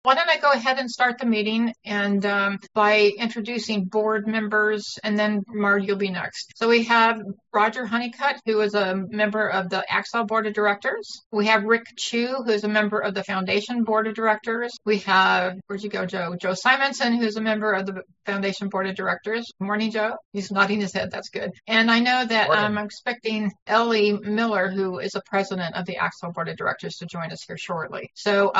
why don't I go ahead and start the meeting and by introducing board members, and then Marty, you'll be next. So we have Roger Honeycutt, who is a member of the Axel Board of Directors. We have Rick Chu, who is a member of the Foundation Board of Directors. We have, where'd you go, Joe? Joe Simonson, who's a member of the Foundation Board of Directors. Good morning, Joe. He's nodding his head. That's good. And I know that I'm expecting Ellie Miller, who is a president of the Axel Board of Directors, to join us here shortly. So,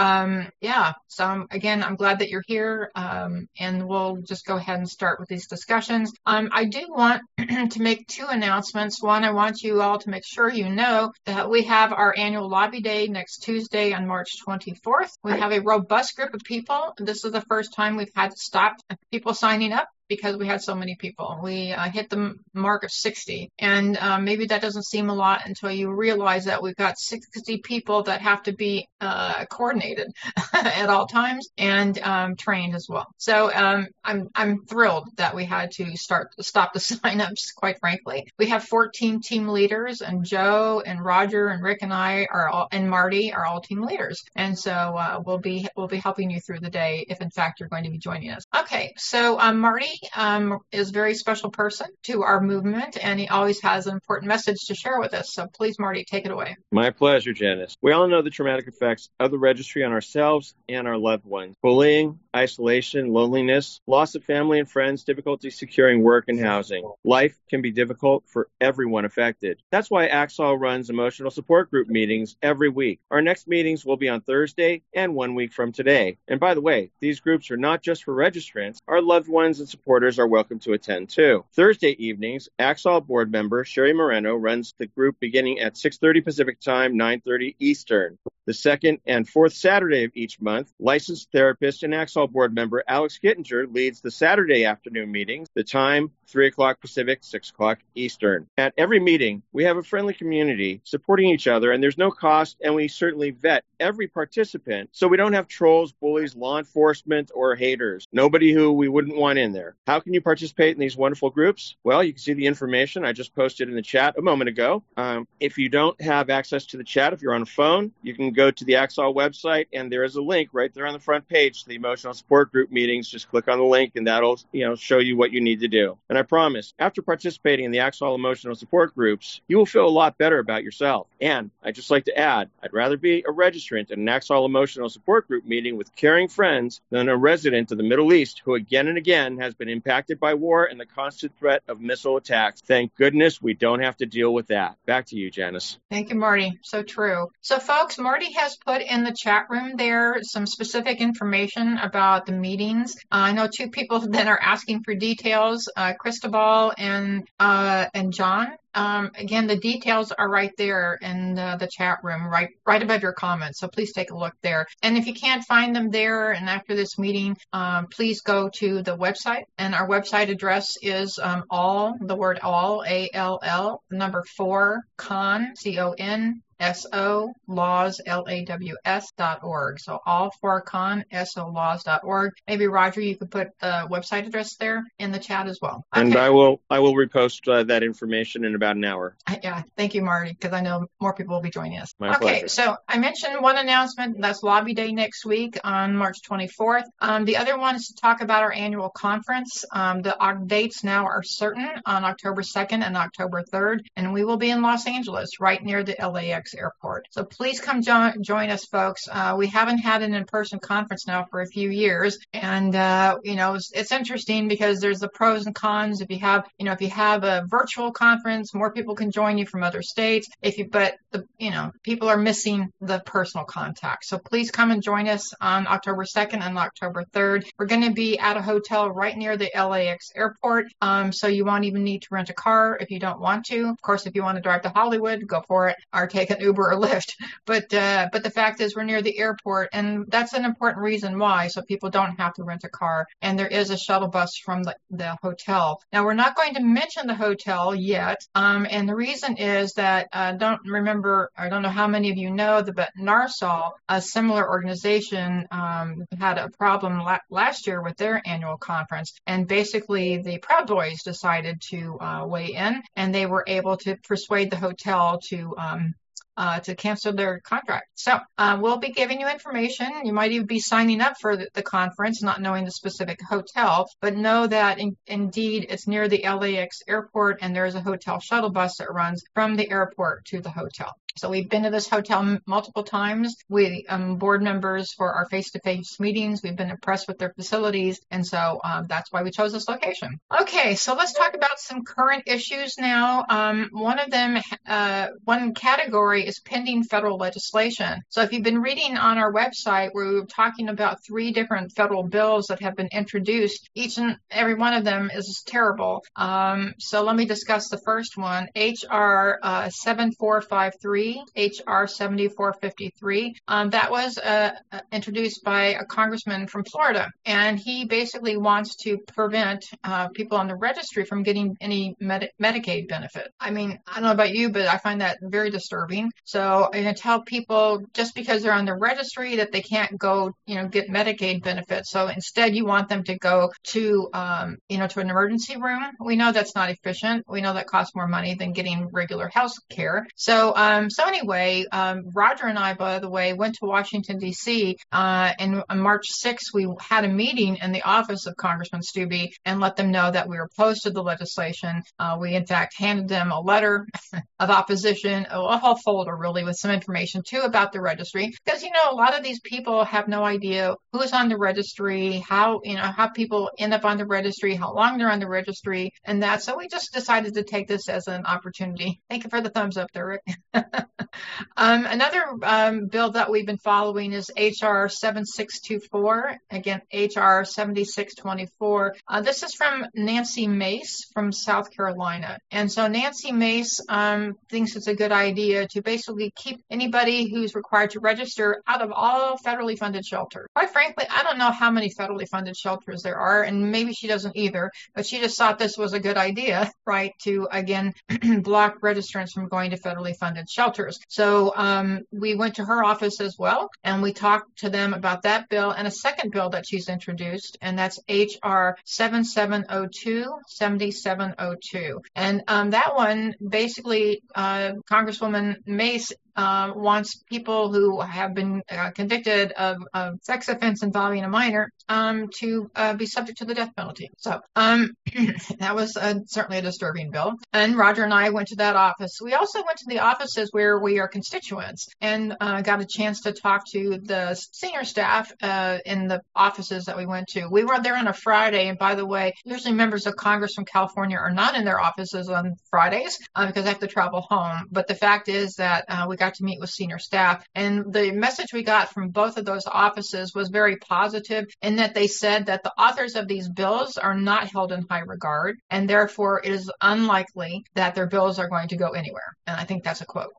again, I'm glad that you're here, and we'll just go ahead and start with these discussions. I do want to make two announcements. One, I want you all to make sure you know that we have our annual lobby day next Tuesday on March 24th. We have a robust group of people. This is the first time we've had to stop people signing up because we had so many people. We hit the mark of 60. And maybe that doesn't seem a lot until you realize that we've got 60 people that have to be coordinated at all times and trained as well. So I'm thrilled that we had to stop the signups, quite frankly. We have 14 team leaders, and Joe and Roger and Rick and I and Marty are all team leaders. And so we'll be helping you through the day if in fact you're going to be joining us. Okay, so Marty is a very special person to our movement, and he always has an important message to share with us. So please, Marty, take it away. My pleasure, Janice. We all know the traumatic effects of the registry on ourselves and our loved ones. Bullying, isolation, loneliness, loss of family and friends, difficulty securing work and housing. Life can be difficult for everyone affected. That's why Axel runs emotional support group meetings every week. Our next meetings will be on Thursday and 1 week from today. And by the way, these groups are not just for registrants. Our loved ones and supporters are welcome to attend too. Thursday evenings, Axel board member Sherry Moreno runs the group beginning at 6:30 Pacific Time, 9:30 Eastern. The second and fourth Saturday of each month, licensed therapist and Axel board member Alex Gittinger leads the Saturday afternoon meetings, the time 3 o'clock Pacific, 6 o'clock Eastern. At every meeting, we have a friendly community supporting each other, and there's no cost, and we certainly vet every participant so we don't have trolls, bullies, law enforcement, or haters. Nobody who we wouldn't want in there. How can you participate in these wonderful groups? Well, you can see the information I just posted in the chat a moment ago. If you don't have access to the chat, if you're on a phone, you can go to the Axel website, and there is a link right there on the front page to the emotional support group meetings. Just click on the link, and that'll show you what you need to do. And I promise, after participating in the Axel emotional support groups, you will feel a lot better about yourself. And I'd just like to add, I'd rather be a registrant at an Axel emotional support group meeting with caring friends than a resident of the Middle East who again and again has been impacted by war and the constant threat of missile attacks. Thank goodness we don't have to deal with that. Back to you, Janice. Thank you, Marty. So true. So folks, Marty has put in the chat room there some specific information about the meetings. I know two people then are asking for details, Cristobal and John. Again, the details are right there in the chat room, right above your comments. So please take a look there. And if you can't find them there and after this meeting, please go to the website. And our website address is the word all, ALL, number 4, con, CON, SO laws, LAWS.org. So all4con, SOLaws.org. Maybe Roger, you could put the website address there in the chat as well. Okay. And I will repost that information in about an hour. Yeah, thank you, Marty, because I know more people will be joining us. My pleasure. So I mentioned one announcement. That's Lobby Day next week on March 24th. The other one is to talk about our annual conference. The dates now are certain on October 2nd and October 3rd, and we will be in Los Angeles, right near the LAX airport. So please come join us, folks. We haven't had an in-person conference now for a few years, and it's interesting because there's the pros and cons. If you have a virtual conference, more people can join you from other states. People are missing the personal contact. So please come and join us on October 2nd and October 3rd. We're going to be at a hotel right near the LAX airport, so you won't even need to rent a car if you don't want to. Of course, if you want to drive to Hollywood, go for it, or take an Uber or Lyft. But the fact is we're near the airport, and that's an important reason why, so people don't have to rent a car. And there is a shuttle bus from the hotel. Now, we're not going to mention the hotel yet, and the reason is that I don't know how many of you know, but NARSOL, a similar organization, had a problem last year with their annual conference, and basically the Proud Boys decided to weigh in, and they were able to persuade the hotel to to cancel their contract. So we'll be giving you information. You might even be signing up for the conference, not knowing the specific hotel, but know that indeed it's near the LAX airport, and there's a hotel shuttle bus that runs from the airport to the hotel. So we've been to this hotel multiple times. We board members for our face-to-face meetings. We've been impressed with their facilities, and so that's why we chose this location. Okay, so let's talk about some current issues now. One of them, one category is pending federal legislation. So if you've been reading on our website, we were talking about 3 different federal bills that have been introduced. Each and every one of them is terrible. So let me discuss the first one, H.R. 7453. H.R. 7453. That was introduced by a congressman from Florida, and he basically wants to prevent people on the registry from getting any Medicaid benefit. I mean, I don't know about you, but I find that very disturbing. So I'm going to tell people just because they're on the registry that they can't go, get Medicaid benefits. So instead, you want them to go to, to an emergency room. We know that's not efficient. We know that costs more money than getting regular health care. So anyway, Roger and I, by the way, went to Washington, D.C. And on March 6th, we had a meeting in the office of Congressman Stubbe and let them know that we were opposed to the legislation. We, in fact, handed them a letter of opposition, a whole folder, really, with some information, too, about the registry. Because, a lot of these people have no idea who's on the registry, how people end up on the registry, how long they're on the registry, and that. So we just decided to take this as an opportunity. Thank you for the thumbs up there, Rick. Another bill that we've been following is H.R. 7624. Again, H.R. 7624. This is from Nancy Mace from South Carolina. And so Nancy Mace thinks it's a good idea to basically keep anybody who's required to register out of all federally funded shelters. Quite frankly, I don't know how many federally funded shelters there are, and maybe she doesn't either, but she just thought this was a good idea, right, to, again, block registrants from going to federally funded shelters. So we went to her office as well, and we talked to them about that bill and a second bill that she's introduced, and that's H.R. 7702. And that one, basically, Congresswoman Mace wants people who have been convicted of sex offense involving a minor to be subject to the death penalty. So that was certainly a disturbing bill. And Roger and I went to that office. We also went to the offices where we are constituents and got a chance to talk to the senior staff in the offices that we went to. We were there on a Friday, and by the way, usually members of Congress from California are not in their offices on Fridays because they have to travel home. But the fact is that we got to meet with senior staff, and the message we got from both of those offices was very positive in that they said that the authors of these bills are not held in high regard, and therefore it is unlikely that their bills are going to go anywhere. And I think that's a quote.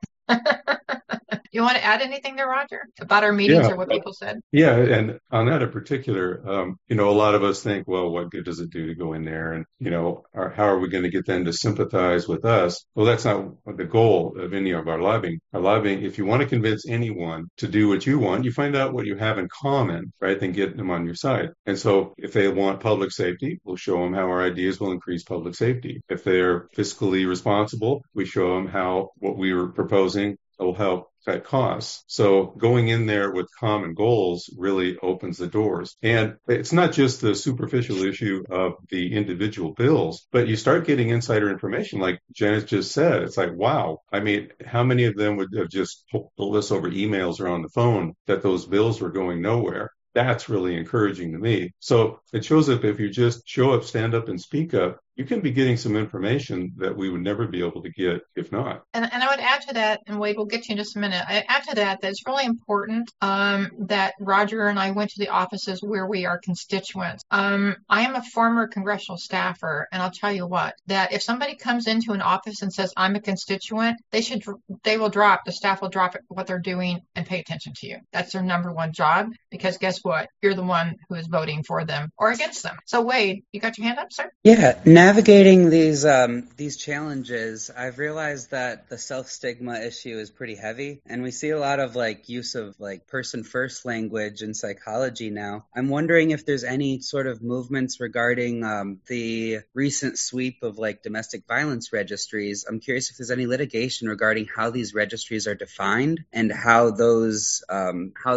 You want to add anything there, Roger, about our meetings or what people said? Yeah, and on that in particular, a lot of us think, well, what good does it do to go in there? And, how are we going to get them to sympathize with us? Well, that's not the goal of any of our lobbying. Our lobbying, if you want to convince anyone to do what you want, you find out what you have in common, right? Then get them on your side. And so if they want public safety, we'll show them how our ideas will increase public safety. If they're fiscally responsible, we show them how what we were proposing will help cut costs. So going in there with common goals really opens the doors. And it's not just the superficial issue of the individual bills, but you start getting insider information like Janet just said. It's like, wow, I mean, how many of them would have just told us over emails or on the phone that those bills were going nowhere? That's really encouraging to me. So it shows up if you just show up, stand up, and speak up, you can be getting some information that we would never be able to get if not. And I would add to that, and Wade, we'll get to you in just a minute. I add to that it's really important that Roger and I went to the offices where we are constituents. I am a former congressional staffer, and I'll tell you what, that if somebody comes into an office and says, I'm a constituent, the staff will drop what they're doing and pay attention to you. That's their number one job, because guess what? You're the one who is voting for them or against them. So Wade, you got your hand up, sir? Yeah. Now navigating these challenges, I've realized that the self-stigma issue is pretty heavy, and we see a lot of use of person-first language in psychology now. I'm wondering if there's any sort of movements regarding the recent sweep of domestic violence registries. I'm curious if there's any litigation regarding how these registries are defined and how those are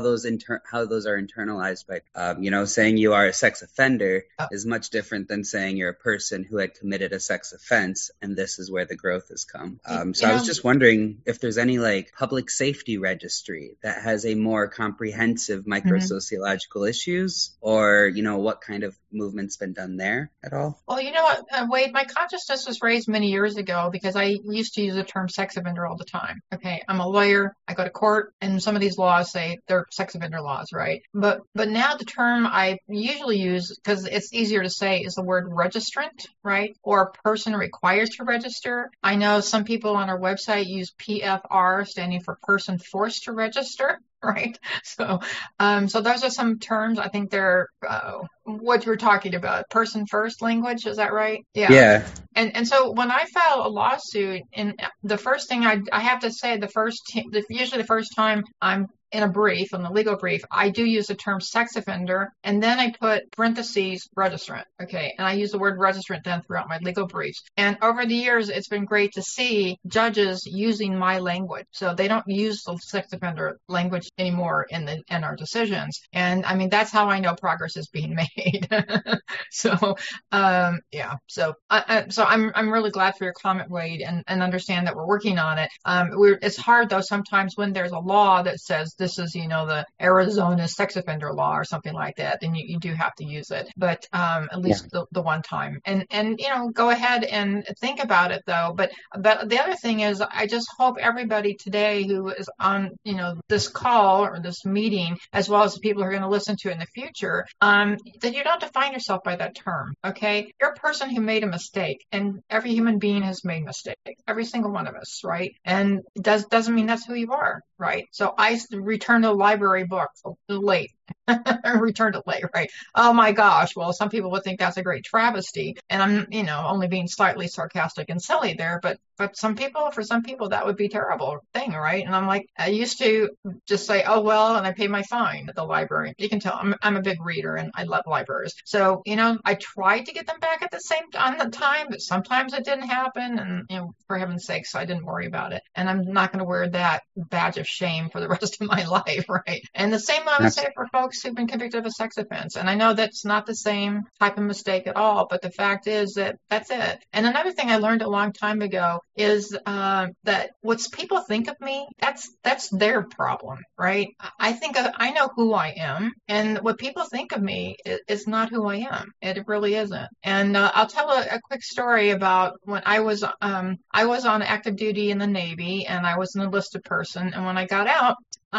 internalized by saying you are a sex offender is much different than saying you're a person who had committed a sex offense, and this is where the growth has come. So I was just wondering if there's any public safety registry that has a more comprehensive microsociological issues, or what kind of movement's been done there at all? Well, you know what, Wade, my consciousness was raised many years ago because I used to use the term sex offender all the time. Okay, I'm a lawyer, I go to court, and some of these laws say they're sex offender laws, right? But now the term I usually use, because it's easier to say, is the word registrant, right? Or person required to register. I know some people on our website use PFR, standing for person forced to register. Right. So those are some terms. I think they're what you were talking about, person first language. Is that right? Yeah. And so when I file a lawsuit, and the first thing I have to say, usually the first time I'm in a brief, in the legal brief, I do use the term sex offender, and then I put parentheses registrant. Okay. And I use the word registrant then throughout my legal briefs. And over the years, it's been great to see judges using my language. So they don't use the sex offender language anymore in our decisions. And I mean, that's how I know progress is being made. So I'm really glad for your comment, Wade, and understand that we're working on it. It's hard though sometimes when there's a law that says this is, the Arizona sex offender law or something like that, then you do have to use it. But at least the one time. And go ahead and think about it though. But the other thing is, I just hope everybody today who is on, this call or this meeting, as well as the people who are going to listen to it in the future, that you don't define yourself by that term. Okay. You're a person who made a mistake, and every human being has made mistakes. Every single one of us. Right. And doesn't mean that's who you are. Right. So I returned the library book late. Returned it late, right? Oh my gosh. Well, some people would think that's a great travesty. And I'm, only being slightly sarcastic and silly there, but for some people, that would be a terrible thing, right? And I'm like, I used to just say, oh, well, and I pay my fine at the library. You can tell I'm a big reader and I love libraries. So, I tried to get them back at the same time, but sometimes it didn't happen. And, for heaven's sakes, I didn't worry about it. And I'm not going to wear that badge of shame for the rest of my life, right? And the same I would say for folks who've been convicted of a sex offense. And I know that's not the same type of mistake at all, but the fact is that that's it. And another thing I learned a long time ago is that what people think of me, that's their problem, right? I know who I am, and what people think of me is not who I am. It really isn't. And I'll tell a quick story about when I was on active duty in the Navy, and I was an enlisted person. And when I got out,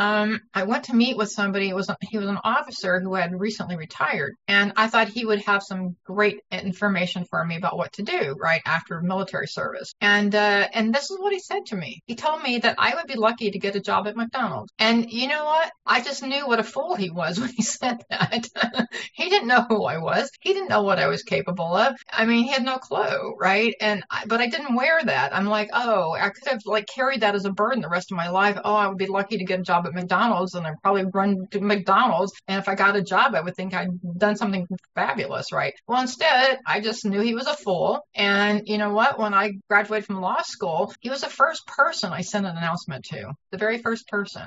I went to meet with somebody. He was an officer who had recently retired, and I thought he would have some great information for me about what to do right after military service. And this is what he said to me. He told me that I would be lucky to get a job at McDonald's. And you know what? I just knew what a fool he was when he said that. He didn't know who I was. He didn't know what I was capable of. I mean, he had no clue, right? But I didn't wear that. I'm like, oh, I could have carried that as a burden the rest of my life. Oh, I would be lucky to get a job at McDonald's, and I'd probably run to McDonald's. And if I got a job, I would think I'd done something fabulous, right? Well, instead, I just knew he was a fool. And you know what? When I graduated from law school, he was the first person I sent an announcement to. The very first person.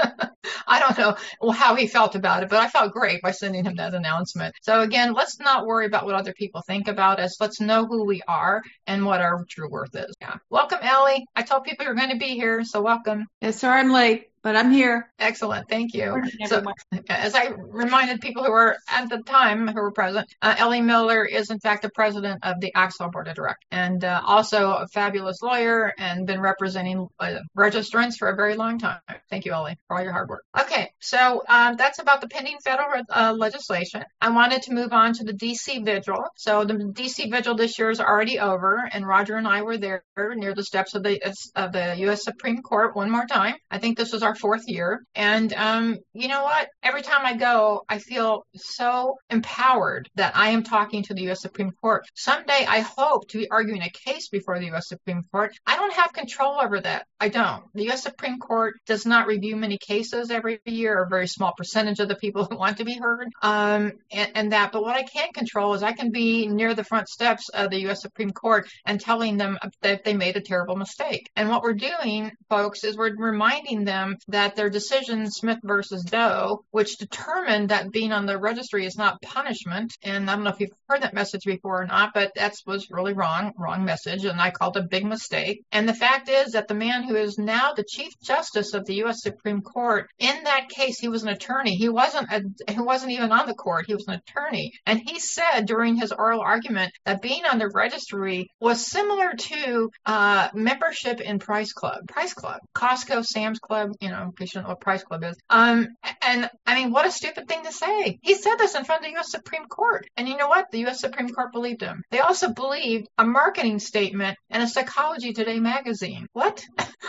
I don't know how he felt about it, but I felt great by sending him that announcement. So again, let's not worry about what other people think about us. Let's know who we are and what our true worth is. Yeah. Welcome, Ellie. I told people you're going to be here, so welcome. Yes, sorry I'm late, but I'm here. Excellent. Thank you. So, as I reminded people who were at the time who were present, Ellie Miller is in fact the president of the Axel Board of Directors, and also a fabulous lawyer and been representing registrants for a very long time. Thank you, Ellie, for all your hard work. Okay, so that's about the pending federal legislation. I wanted to move on to the DC Vigil. So the DC Vigil this year is already over, and Roger and I were there near the steps of the U.S. Supreme Court one more time. I think this was our our 4th year. And you know what? Every time I go, I feel so empowered that I am talking to the U.S. Supreme Court. Someday I hope to be arguing a case before the U.S. Supreme Court. I don't have control over that. I don't. The U.S. Supreme Court does not review many cases every year, or a very small percentage of the people who want to be heard. And that. But what I can control is I can be near the front steps of the U.S. Supreme Court and telling them that they made a terrible mistake. And what we're doing, folks, is we're reminding them that their decision, Smith versus Doe, which determined that being on the registry is not punishment. And I don't know if you've heard that message before or not, but that was really wrong message. And I called it a big mistake. And the fact is that the man who is now the Chief Justice of the U.S. Supreme Court, in that case, he was an attorney. He wasn't even on the court. He was an attorney. And he said during his oral argument that being on the registry was similar to membership in Price Club, Costco, Sam's Club, you know, in case you don't know what Price Club is. And I mean, what a stupid thing to say. He said this in front of the U.S. Supreme Court. And you know what? The U.S. Supreme Court believed him. They also believed a marketing statement in a Psychology Today magazine. What?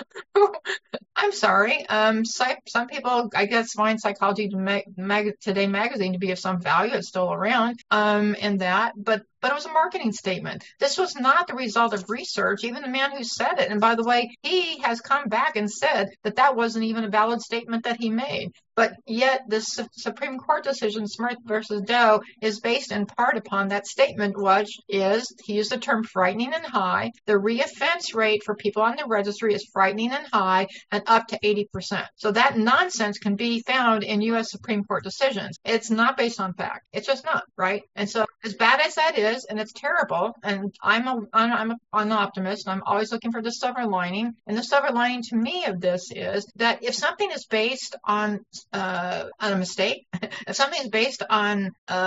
I'm sorry. Some people, I guess, find Psychology Today magazine to be of some value. It's still around, in that, but it was a marketing statement. This was not the result of research. Even the man who said it, and by the way, he has come back and said that wasn't even a valid statement that he made. But yet, this Supreme Court decision, Smith versus Doe, is based in part upon that statement, which is, he used the term frightening and high. The reoffense rate for people on the registry is frightening and high, and up to 80%. So that nonsense can be found in U.S. Supreme Court decisions. It's not based on fact. It's just not, right? And so, as bad as that is, and it's terrible, and I'm an optimist, and I'm always looking for the silver lining. And the silver lining to me of this is that if something is based on a mistake, if something is based on,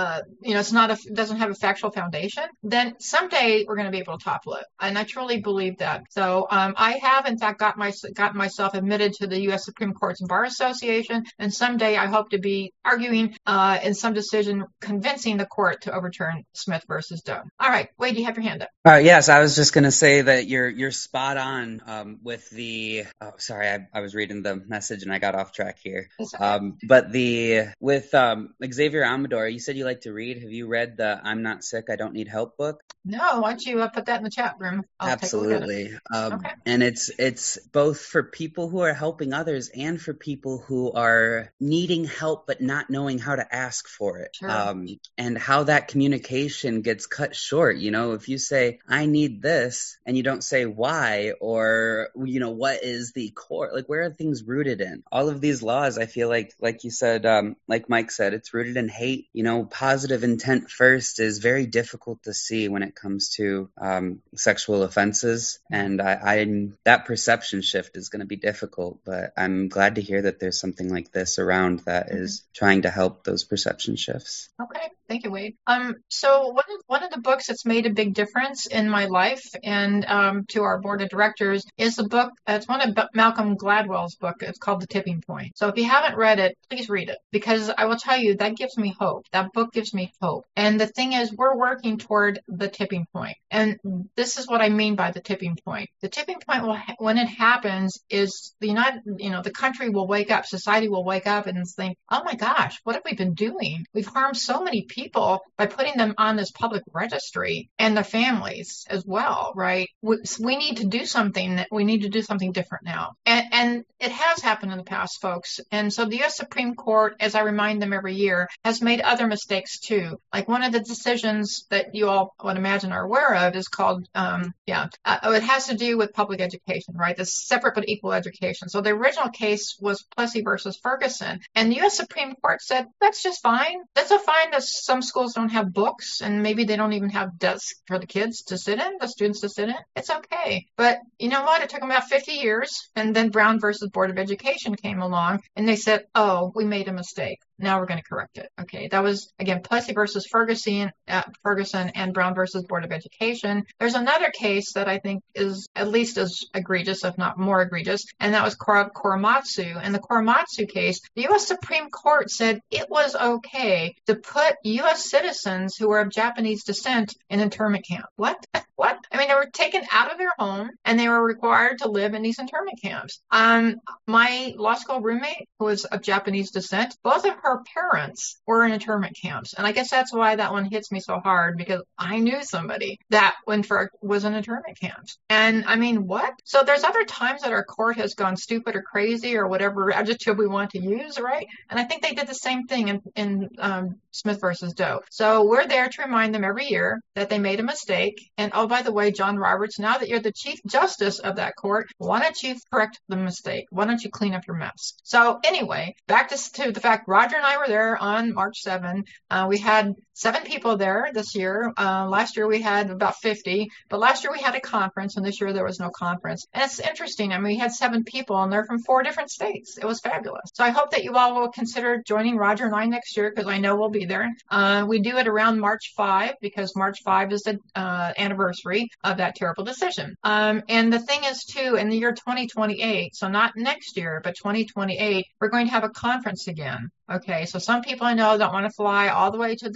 doesn't have a factual foundation, then someday we're going to be able to topple it. And I truly believe that. So I have, in fact, gotten myself admitted to the U.S. Supreme Court's Bar Association, and someday I hope to be arguing in some decision convincing the court to overturn Smith versus Doe. All right, Wade, you have your hand up. Yes, I was just going to say that you're spot on with the. Oh, sorry, I was reading the message and I got off track here. But with Xavier Amador, you said you like to read. Have you read the "I'm Not Sick, I Don't Need Help" book? No, why don't you put that in the chat room? Absolutely. Okay. And it's both for people who are helping others and for people who are needing help but not knowing how to ask for it. Sure. And how that communication gets cut short. You know, if you say, I need this, and you don't say why, or, you know, what is the core, like, where are things rooted in? All of these laws, I feel like you said, like Mike said, it's rooted in hate. You know, positive intent first is very difficult to see when it comes to sexual offenses. And that perception shift is going to be difficult, but I'm glad to hear that there's something like this around that is trying to help those perception shifts. Okay. Thank you, Wade. So one of the books that's made a big difference in my life and to our board of directors is the book. It's one of Malcolm Gladwell's book. It's called The Tipping Point. So if you haven't read it, please read it, because I will tell you that gives me hope. That book gives me hope. And the thing is, we're working toward the tipping point. And this is what I mean by the tipping point. The tipping point when it happens is the country will wake up, society will wake up and think, oh my gosh, what have we been doing? We've harmed so many people by putting them on this public registry, and their families as well, right? We need to do something. We need to do something different now. And it has happened in the past, folks. And so the U.S. Supreme Court, as I remind them every year, has made other mistakes too. Like one of the decisions that you all would imagine are aware of is called, it has to do with public education, right? The separate but equal education. So the original case was Plessy versus Ferguson. And the U.S. Supreme Court said, that's just fine. That's a fine that some schools don't have books, and maybe they don't even have desks for the kids to sit in, the students to sit in. It's okay. But you know what? It took them about 50 years. And then Brown versus Board of Education came along, and they said, oh, we made a mistake. Now we're going to correct it. Okay. That was, again, Plessy versus Ferguson and Brown versus Board of Education. There's another case that I think is at least as egregious, if not more egregious, and that was Korematsu. In the Korematsu case, the U.S. Supreme Court said it was okay to put U.S. citizens who were of Japanese descent in internment camp. What? what? I mean, they were taken out of their home and they were required to live in these internment camps. My law school roommate, who was of Japanese descent, both of her parents were in internment camps. And I guess that's why that one hits me so hard, because I knew somebody that was in internment camps. And I mean, what? So there's other times that our court has gone stupid or crazy or whatever adjective we want to use, right? And I think they did the same thing in Smith versus Doe. So we're there to remind them every year that they made a mistake. And oh, by the way, John Roberts, now that you're the Chief Justice of that court, why don't you correct the mistake? Why don't you clean up your mess? So anyway, back to the fact Roger and I were there on March 7. We had 7 people there this year. Last year we had about 50, but last year we had a conference and this year there was no conference. And it's interesting. I mean, we had 7 people and they're from 4 different states. It was fabulous. So I hope that you all will consider joining Roger and I next year, because I know we'll be there. We do it around March 5 because March 5 is the anniversary of that terrible decision. And the thing is too, in the year 2028, so not next year, but 2028, we're going to have a conference again. Okay, so some people I know don't want to fly all the way to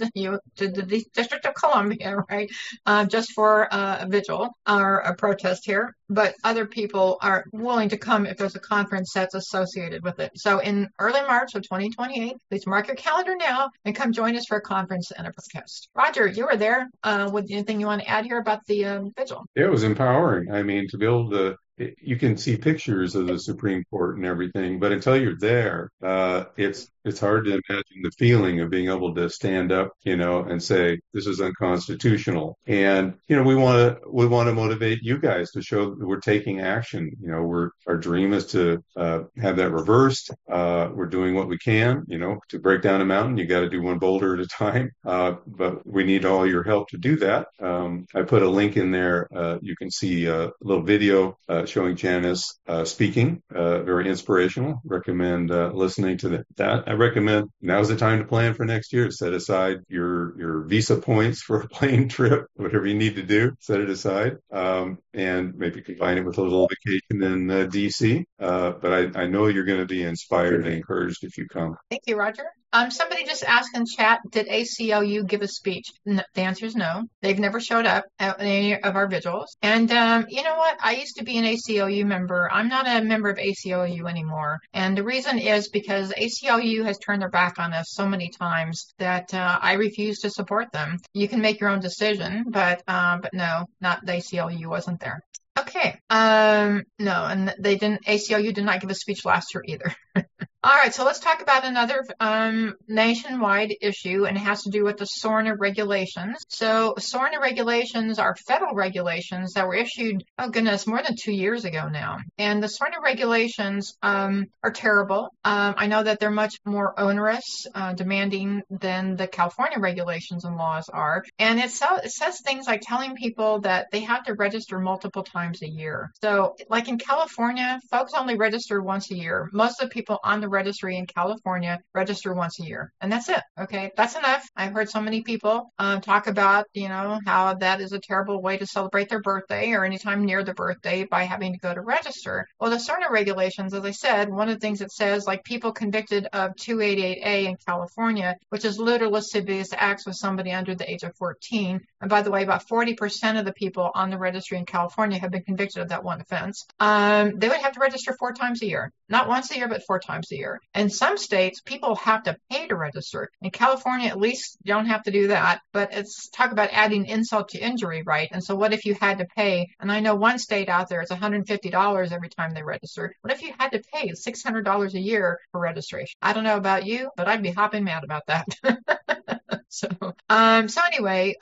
the District of Columbia, right, just for a vigil or a protest here. But other people are willing to come if there's a conference that's associated with it. So in early March of 2028, please mark your calendar now and come join us for a conference and a podcast. Roger, you were there. Anything you want to add here about the vigil? Yeah, it was empowering. I mean, to be able to, you can see pictures of the Supreme Court and everything, but until you're there, it's hard to imagine the feeling of being able to stand up, and say this is unconstitutional. And we want to motivate you guys to show that we're taking action. Our dream is to have that reversed. We're doing what we can. To break down a mountain, you got to do one boulder at a time. But we need all your help to do that. I put a link in there. You can see a little video showing Janice speaking. Very inspirational. Recommend listening to that. I recommend now's the time to plan for next year. Set aside your visa points for a plane trip, whatever you need to do, set it aside, and maybe combine it with a little vacation in DC. But I know you're going to be inspired and encouraged if you come. Thank you, Roger. Somebody just asked in chat, did ACLU give a speech? No, the answer is no. They've never showed up at any of our vigils. And you know what? I used to be an ACLU member. I'm not a member of ACLU anymore. And the reason is because ACLU has turned their back on us so many times that I refuse to support them. You can make your own decision, but no, not the ACLU wasn't there. Okay. No, and ACLU did not give a speech last year either. All right, so let's talk about another nationwide issue, and it has to do with the SORNA regulations. So SORNA regulations are federal regulations that were issued, more than 2 years ago now. And the SORNA regulations are terrible. I know that they're much more onerous, demanding than the California regulations and laws are. And it says things like telling people that they have to register multiple times a year. So like in California, folks only register once a year. Most of the people on the registry in California register once a year, and that's it. Okay, that's enough. I've heard so many people talk about how that is a terrible way to celebrate their birthday or anytime near the birthday by having to go to register. Well, the SORNA regulations, as I said, one of the things it says, like people convicted of 288A in California, which is lewd or lascivious acts with somebody under the age of 14. And by the way, about 40% of the people on the registry in California have been convicted of that one offense. They would have to register 4 times a year, not once a year, but 4 times a year. In some states, people have to pay to register. In California, at least, you don't have to do that. But it's talk about adding insult to injury, right? And so what if you had to pay? And I know one state out there, it's $150 every time they register. What if you had to pay $600 a year for registration? I don't know about you, but I'd be hopping mad about that. So anyway,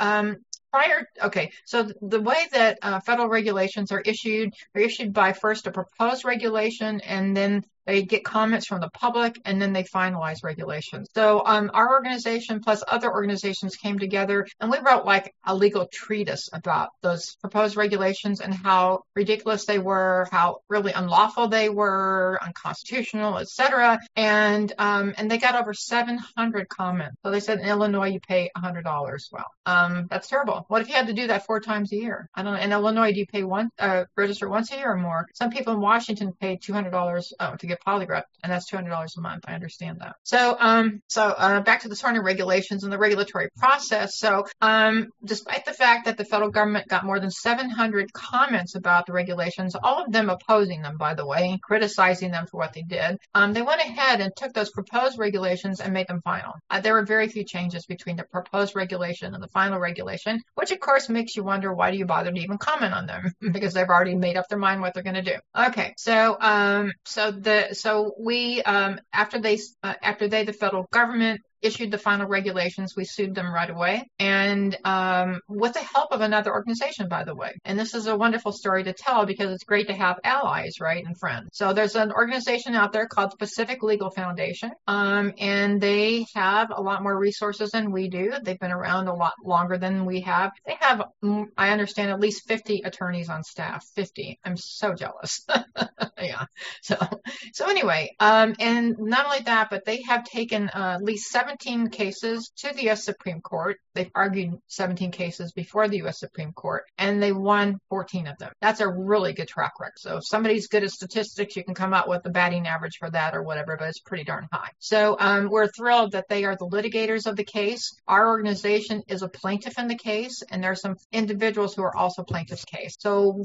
so the way that federal regulations are issued by first a proposed regulation, and then they get comments from the public, and then they finalize regulations. So our organization plus other organizations came together, and we wrote like a legal treatise about those proposed regulations and how ridiculous they were, how really unlawful they were, unconstitutional, etc. And they got over 700 comments. So they said in Illinois you pay $100. Well, that's terrible. What if you had to do that 4 times a year? I don't know. In Illinois, do you pay register once a year or more? Some people in Washington pay $200 to get polygraph, and that's $200 a month. I understand that. So back to the SORNA regulations and the regulatory process. So despite the fact that the federal government got more than 700 comments about the regulations, all of them opposing them, by the way, criticizing them for what they did, they went ahead and took those proposed regulations and made them final. There were very few changes between the proposed regulation and the final regulation, which of course makes you wonder, why do you bother to even comment on them? Because they've already made up their mind what they're going to do. Okay, the federal government issued the final regulations, we sued them right away, and with the help of another organization, by the way. And this is a wonderful story to tell because it's great to have allies, right, and friends. So there's an organization out there called the Pacific Legal Foundation, and they have a lot more resources than we do. They've been around a lot longer than we have. They have, I understand, at least 50 attorneys on staff. 50. I'm so jealous. Yeah. So anyway, and not only that, but they have taken at least 17 cases to the U.S. Supreme Court. They've argued 17 cases before the U.S. Supreme Court, and they won 14 of them. That's a really good track record. So if somebody's good at statistics, you can come out with the batting average for that or whatever, but it's pretty darn high. So we're thrilled that they are the litigators of the case. Our organization is a plaintiff in the case, and there are some individuals who are also plaintiffs' case. So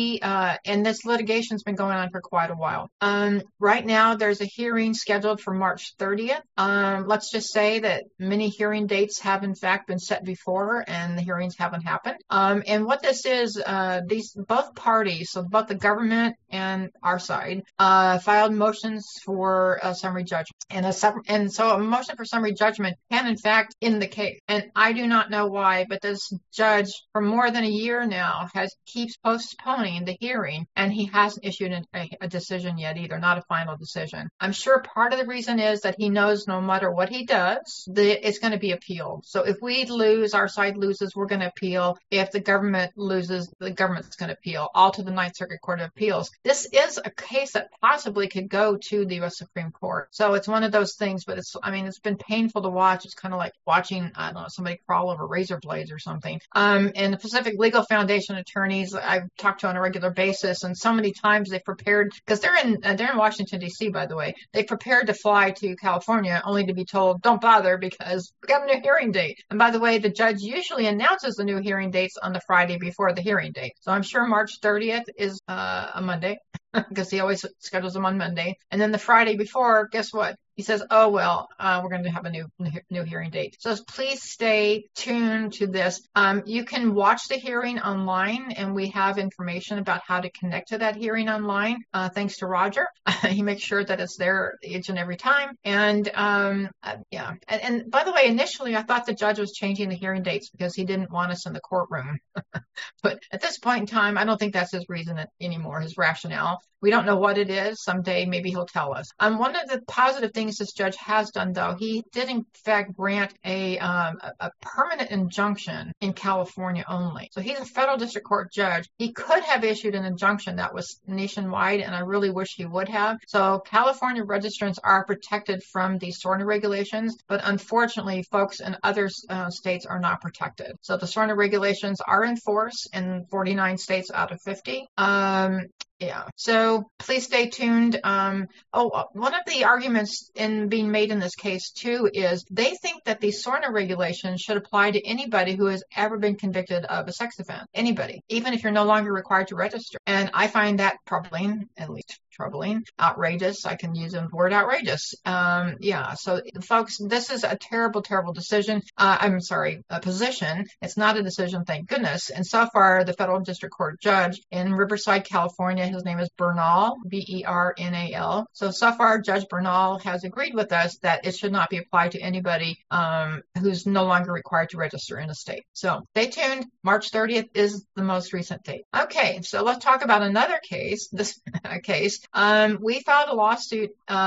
and this litigation's been going on for quite a while. Right now, there's a hearing scheduled for March 30th. Let's just say that many hearing dates have in fact been set before, and the hearings haven't happened. And what this is, both parties, so both the government and our side, filed motions for a summary judgment. And so a motion for summary judgment can in fact end the case. And I do not know why, but this judge for more than a year now keeps postponing the hearing, and he hasn't issued a decision yet either, not a final decision. I'm sure part of the reason is that he knows no matter what he does, it's going to be appealed. So if we lose, our side loses, we're going to appeal. If the government loses, the government's going to appeal, all to the Ninth Circuit Court of Appeals. This is a case that possibly could go to the U.S. Supreme Court. So it's one of those things, but it's been painful to watch. It's kind of like watching, I don't know, somebody crawl over razor blades or something. And the Pacific Legal Foundation attorneys I've talked to on a regular basis, and so many times they've prepared, because they're in Washington, D.C., by the way. They prepared to fly to California only to be told, don't bother because we got a new hearing date. And by the way, the judge usually announces the new hearing dates on the Friday before the hearing date. So I'm sure March 30th is a Monday because he always schedules them on Monday. And then the Friday before, guess what? He says, oh, well, we're going to have a new hearing date. So please stay tuned to this. You can watch the hearing online, and we have information about how to connect to that hearing online, thanks to Roger. He makes sure that it's there each and every time. And yeah. And by the way, initially, I thought the judge was changing the hearing dates because he didn't want us in the courtroom. But at this point in time, I don't think that's his reason anymore, his rationale. We don't know what it is. Someday, maybe he'll tell us. One of the positive things this judge has done, though, he did in fact grant a permanent injunction in California only. So he's a federal district court judge. He could have issued an injunction that was nationwide, and I really wish he would have. So California registrants are protected from these SORNA regulations, but unfortunately, folks in other states are not protected. So the SORNA regulations are in force in 49 states out of 50. Yeah. So please stay tuned. One of the arguments being made in this case too is they think that these SORNA regulations should apply to anybody who has ever been convicted of a sex offense. Anybody, even if you're no longer required to register. And I find that troubling, at least troubling, outrageous. I can use the word outrageous. Yeah. So folks, this is a terrible, terrible decision. A position. It's not a decision, thank goodness. And so far, the federal district court judge in Riverside, California, his name is Bernal, Bernal. So far, Judge Bernal has agreed with us that it should not be applied to anybody who's no longer required to register in a state. So stay tuned. March 30th is the most recent date. Okay, so let's talk about another case. This case. We filed a lawsuit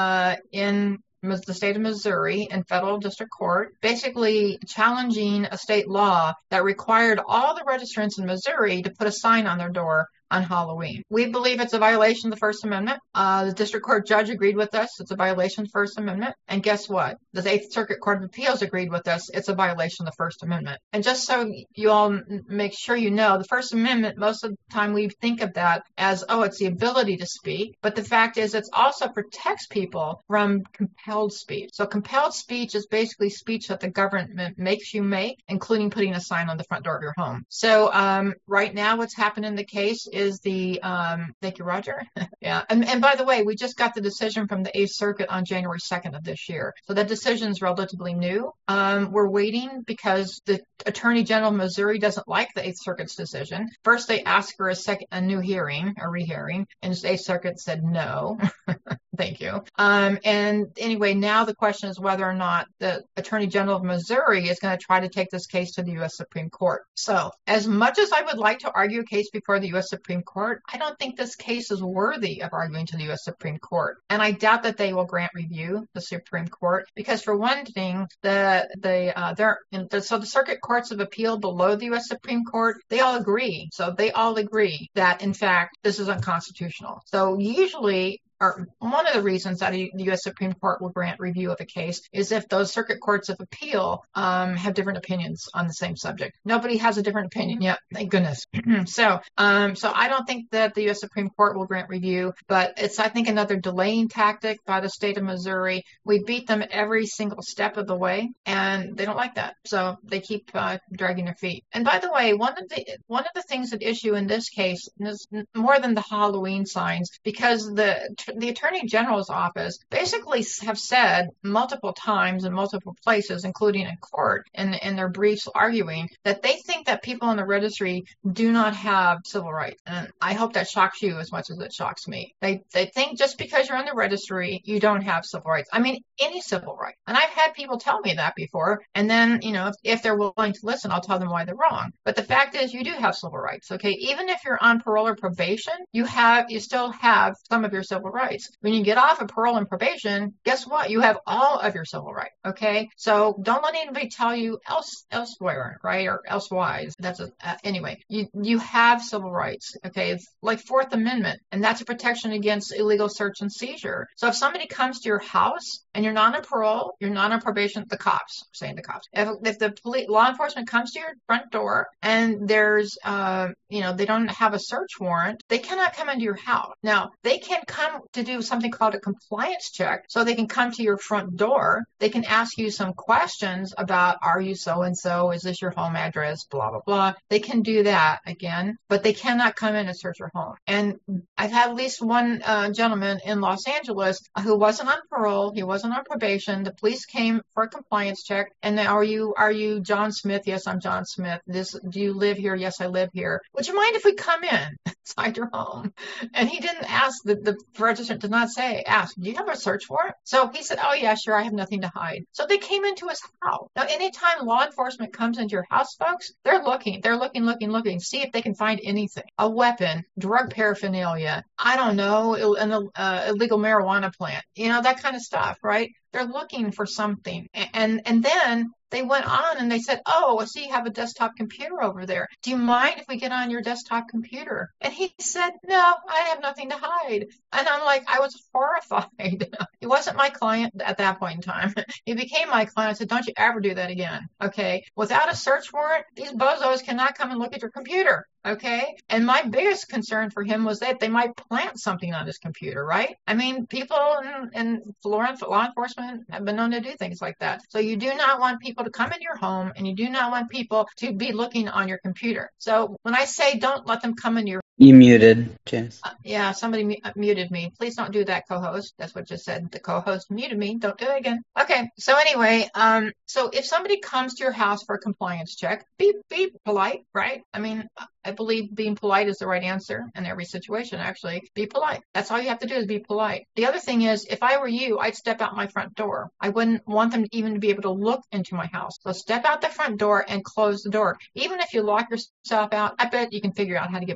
in the state of Missouri in federal district court, basically challenging a state law that required all the registrants in Missouri to put a sign on their door on Halloween. We believe it's a violation of the First Amendment. The district court judge agreed with us. It's a violation of the First Amendment. And guess what? The Eighth Circuit Court of Appeals agreed with us. It's a violation of the First Amendment. And just so you all make sure you know, the First Amendment, most of the time we think of that as, oh, it's the ability to speak. But the fact is, it also protects people from compelled speech. So compelled speech is basically speech that the government makes you make, including putting a sign on the front door of your home. So right now, what's happened in the case is thank you, Roger. Yeah. And by the way, we just got the decision from the Eighth Circuit on January 2nd of this year. So that decision is relatively new. We're waiting because the Attorney General of Missouri doesn't like the Eighth Circuit's decision. First, they asked for a new hearing, a rehearing, and the Eighth Circuit said no. Thank you. And anyway, now the question is whether or not the Attorney General of Missouri is going to try to take this case to the U.S. Supreme Court. So as much as I would like to argue a case before the U.S. Supreme Court, I don't think this case is worthy of arguing to the U.S. Supreme Court. And I doubt that they will grant review, the Supreme Court, because for one thing, so the circuit courts of appeal below the U.S. Supreme Court, they all agree. So they all agree that, in fact, this is unconstitutional. So usually, or one of the reasons that the U.S. Supreme Court will grant review of a case is if those circuit courts of appeal have different opinions on the same subject. Nobody has a different opinion yet, thank goodness. So I don't think that the U.S. Supreme Court will grant review, but it's, I think, another delaying tactic by the state of Missouri. We beat them every single step of the way, and they don't like that. So they keep dragging their feet. And by the way, one of the things at issue in this case is more than the Halloween signs, because the Attorney General's office basically have said multiple times in multiple places, including in court, in their briefs arguing that they think that people in the registry do not have civil rights. And I hope that shocks you as much as it shocks me. They think just because you're in the registry, you don't have civil rights. I mean, any civil right. And I've had people tell me that before. And then, if they're willing to listen, I'll tell them why they're wrong. But the fact is, you do have civil rights. Okay. Even if you're on parole or probation, you still have some of your civil rights. When you get off of parole and probation, guess what? You have all of your civil rights. Okay. So don't let anybody tell you elsewhere, right? Or elsewise. Anyway, you have civil rights. Okay. It's like Fourth Amendment, and that's a protection against illegal search and seizure. So if somebody comes to your house and you're not on parole, you're not on probation, the cops, if the law enforcement comes to your front door and there's, they don't have a search warrant, they cannot come into your house. Now, they can come to do something called a compliance check. So they can come to your front door. They can ask you some questions about, are you so-and-so? Is this your home address? Blah, blah, blah. They can do that again, but they cannot come in and search your home. And I've had at least one gentleman in Los Angeles who wasn't on parole. He wasn't on probation. The police came for a compliance check. And they, are you John Smith? Yes, I'm John Smith. Do you live here? Yes, I live here. Would you mind if we come in inside your home? And he didn't ask, the registrant did not ask, do you have a search warrant? So he said, oh yeah, sure, I have nothing to hide. So they came into his house. Now, anytime law enforcement comes into your house, folks, they're looking, see if they can find anything. A weapon, drug paraphernalia, I don't know, an illegal marijuana plant, that kind of stuff, right? They're looking for something. And then they went on and they said, oh, I see you have a desktop computer over there. Do you mind if we get on your desktop computer? And he said, no, I have nothing to hide. And I'm like, I was horrified. He wasn't my client at that point in time. He became my client. I said, don't you ever do that again. Okay. Without a search warrant, these bozos cannot come and look at your computer. Okay. And my biggest concern for him was that they might plant something on his computer, right? I mean, people and law enforcement have been known to do things like that. So you do not want people to come in your home, and you do not want people to be looking on your computer. So when I say don't let them come in your You muted, Janice. Yeah, somebody muted me. Please don't do that, co-host. That's what just said. The co-host muted me. Don't do it again. Okay. So anyway, so if somebody comes to your house for a compliance check, be polite, right? I mean, I believe being polite is the right answer in every situation, actually. Be polite. That's all you have to do is be polite. The other thing is, if I were you, I'd step out my front door. I wouldn't want them even to be able to look into my house. So step out the front door and close the door. Even if you lock yourself out, I bet you can figure out how to get back in your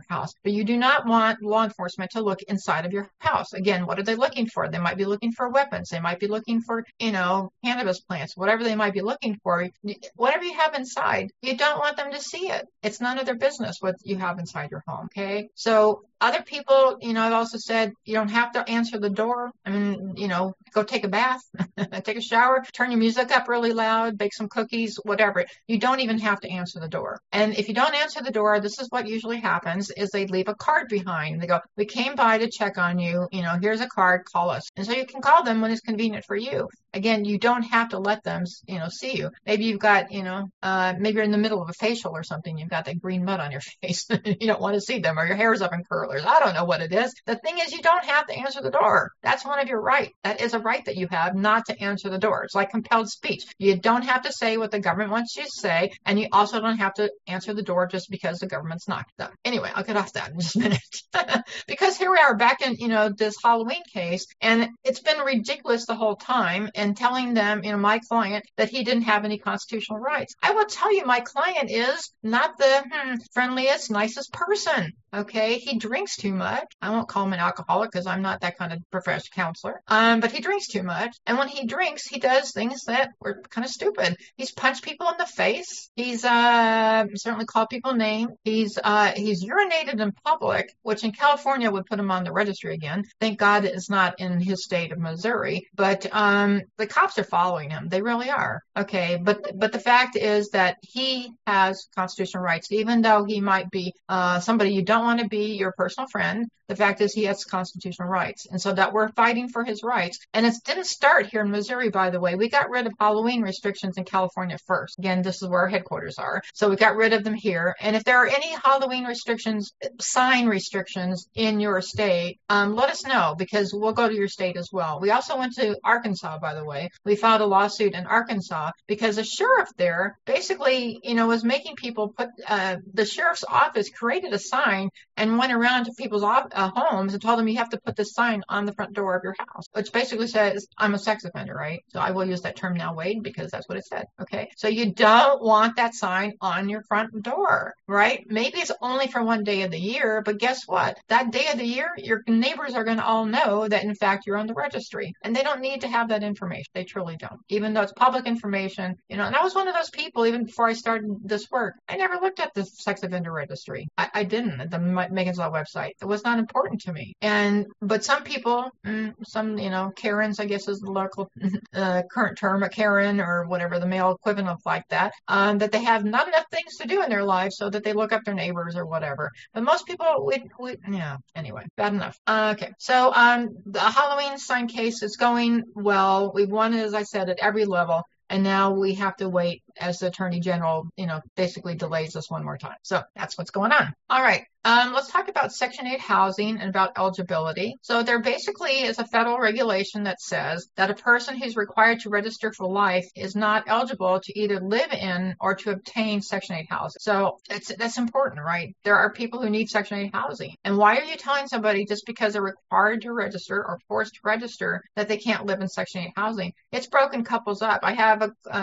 house. But you do not want law enforcement to look inside of your house. Again, what are they looking for? They might be looking for weapons. They might be looking for, cannabis plants, whatever they might be looking for. Whatever you have inside, you don't want them to see it. It's none of their business what you have inside your home. Okay. So other people, I've also said you don't have to answer the door. I mean, go take a bath, take a shower, turn your music up really loud, bake some cookies, whatever. You don't even have to answer the door. And if you don't answer the door, this is what usually happens is they leave a card behind. They go, we came by to check on you. Here's a card, call us. And so you can call them when it's convenient for you. Again, you don't have to let them, see you. Maybe you've got, maybe you're in the middle of a facial or something. You've got that green mud on your face. You don't want to see them, or your hair's up in curlers. I don't know what it is. The thing is, you don't have to answer the door. That's one of your rights. That is a right that you have not to answer the door. It's like compelled speech. You don't have to say what the government wants you to say, and you also don't have to answer the door just because the government's knocked them. Anyway, I'll get off that in just a minute. Because here we are back in, this Halloween case, and it's been ridiculous the whole time, and telling them, my client, that he didn't have any constitutional rights. I will tell you, my client is not the friendliest, nicest person. Okay, he drinks too much. I won't call him an alcoholic because I'm not that kind of professional counselor. But he drinks too much. And when he drinks, he does things that were kind of stupid. He's punched people in the face. He's certainly called people names. He's urinated in public, which in California would put him on the registry again. Thank God it's not in his state of Missouri. But the cops are following him. They really are. Okay, but the fact is that he has constitutional rights, even though he might be somebody you don't want to be your personal friend. The fact is he has constitutional rights. And so that we're fighting for his rights. And it didn't start here in Missouri, by the way. We got rid of Halloween restrictions in California first. Again, this is where our headquarters are. So we got rid of them here. And if there are any Halloween restrictions, sign restrictions in your state, let us know, because we'll go to your state as well. We also went to Arkansas, by the way. We filed a lawsuit in Arkansas because the sheriff there basically, was making people put, the sheriff's office created a sign and went around to people's homes and told them you have to put this sign on the front door of your house, which basically says, I'm a sex offender, right? So I will use that term now, Wade, because that's what it said. Okay. So you don't want that sign on your front door, right? Maybe it's only for one day of the year, but guess what? That day of the year, your neighbors are going to all know that in fact you're on the registry, and they don't need to have that information. They truly don't, even though it's public information, and I was one of those people, even before I started this work, I never looked at the sex offender registry. I didn't at the Megan's Law website. It was not important to me. But some people, Karens, I guess is the local current term, a Karen or whatever, the male equivalent of like that, that they have not enough things to do in their lives so that they look up their neighbors or whatever. But most people, anyway, bad enough. Okay. So the Halloween sign case is going well. We've won, as I said, at every level. And now we have to wait as the Attorney General, basically delays us one more time. So that's what's going on. All right. Let's talk about Section 8 housing and about eligibility. So there basically is a federal regulation that says that a person who's required to register for life is not eligible to either live in or to obtain Section 8 housing. So that's important, right? There are people who need Section 8 housing. And why are you telling somebody just because they're required to register or forced to register that they can't live in Section 8 housing? It's broken couples up. I have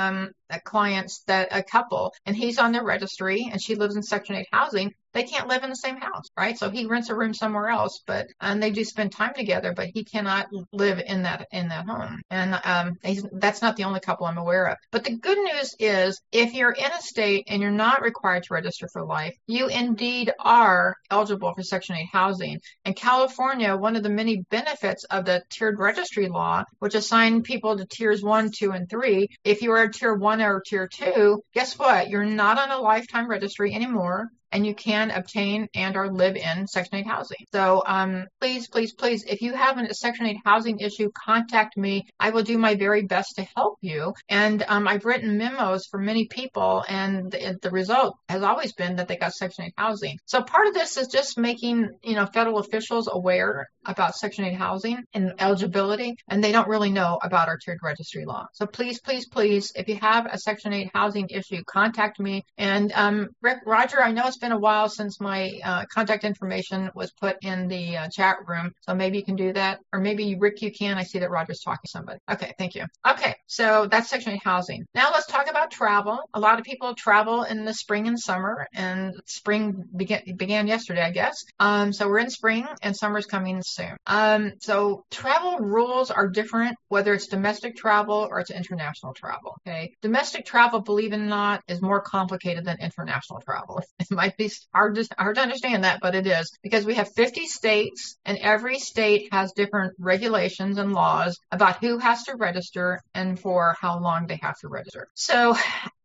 a couple, and he's on their registry and she lives in Section 8 housing. They can't live in the same house, right? So he rents a room somewhere else, and they do spend time together, but he cannot live in that home. And that's not the only couple I'm aware of. But the good news is, if you're in a state and you're not required to register for life, you indeed are eligible for Section 8 housing. And California, one of the many benefits of the tiered registry law, which assigned people to tiers 1, 2, and 3, if you are a tier 1 or tier 2, guess what? You're not on a lifetime registry anymore. And you can obtain and or live in Section 8 housing. So please, if you have a Section 8 housing issue, contact me. I will do my very best to help you. And I've written memos for many people, and the result has always been that they got Section 8 housing. So part of this is just making federal officials aware about Section 8 housing and eligibility, and they don't really know about our tiered registry law. So please, if you have a Section 8 housing issue, contact me. And Roger, I know it's been a while since my contact information was put in the chat room. So maybe you can do that. Or maybe Rick, you can. I see that Roger's talking to somebody. Okay, thank you. Okay, so that's Section 8 housing. Now let's talk about travel. A lot of people travel in the spring and summer, and spring began yesterday, I guess. So we're in spring and summer's coming soon. So travel rules are different, whether it's domestic travel or it's international travel. Okay, domestic travel, believe it or not, is more complicated than international travel. It might be hard to understand that, but it is, because we have 50 states, and every state has different regulations and laws about who has to register and for how long they have to register. So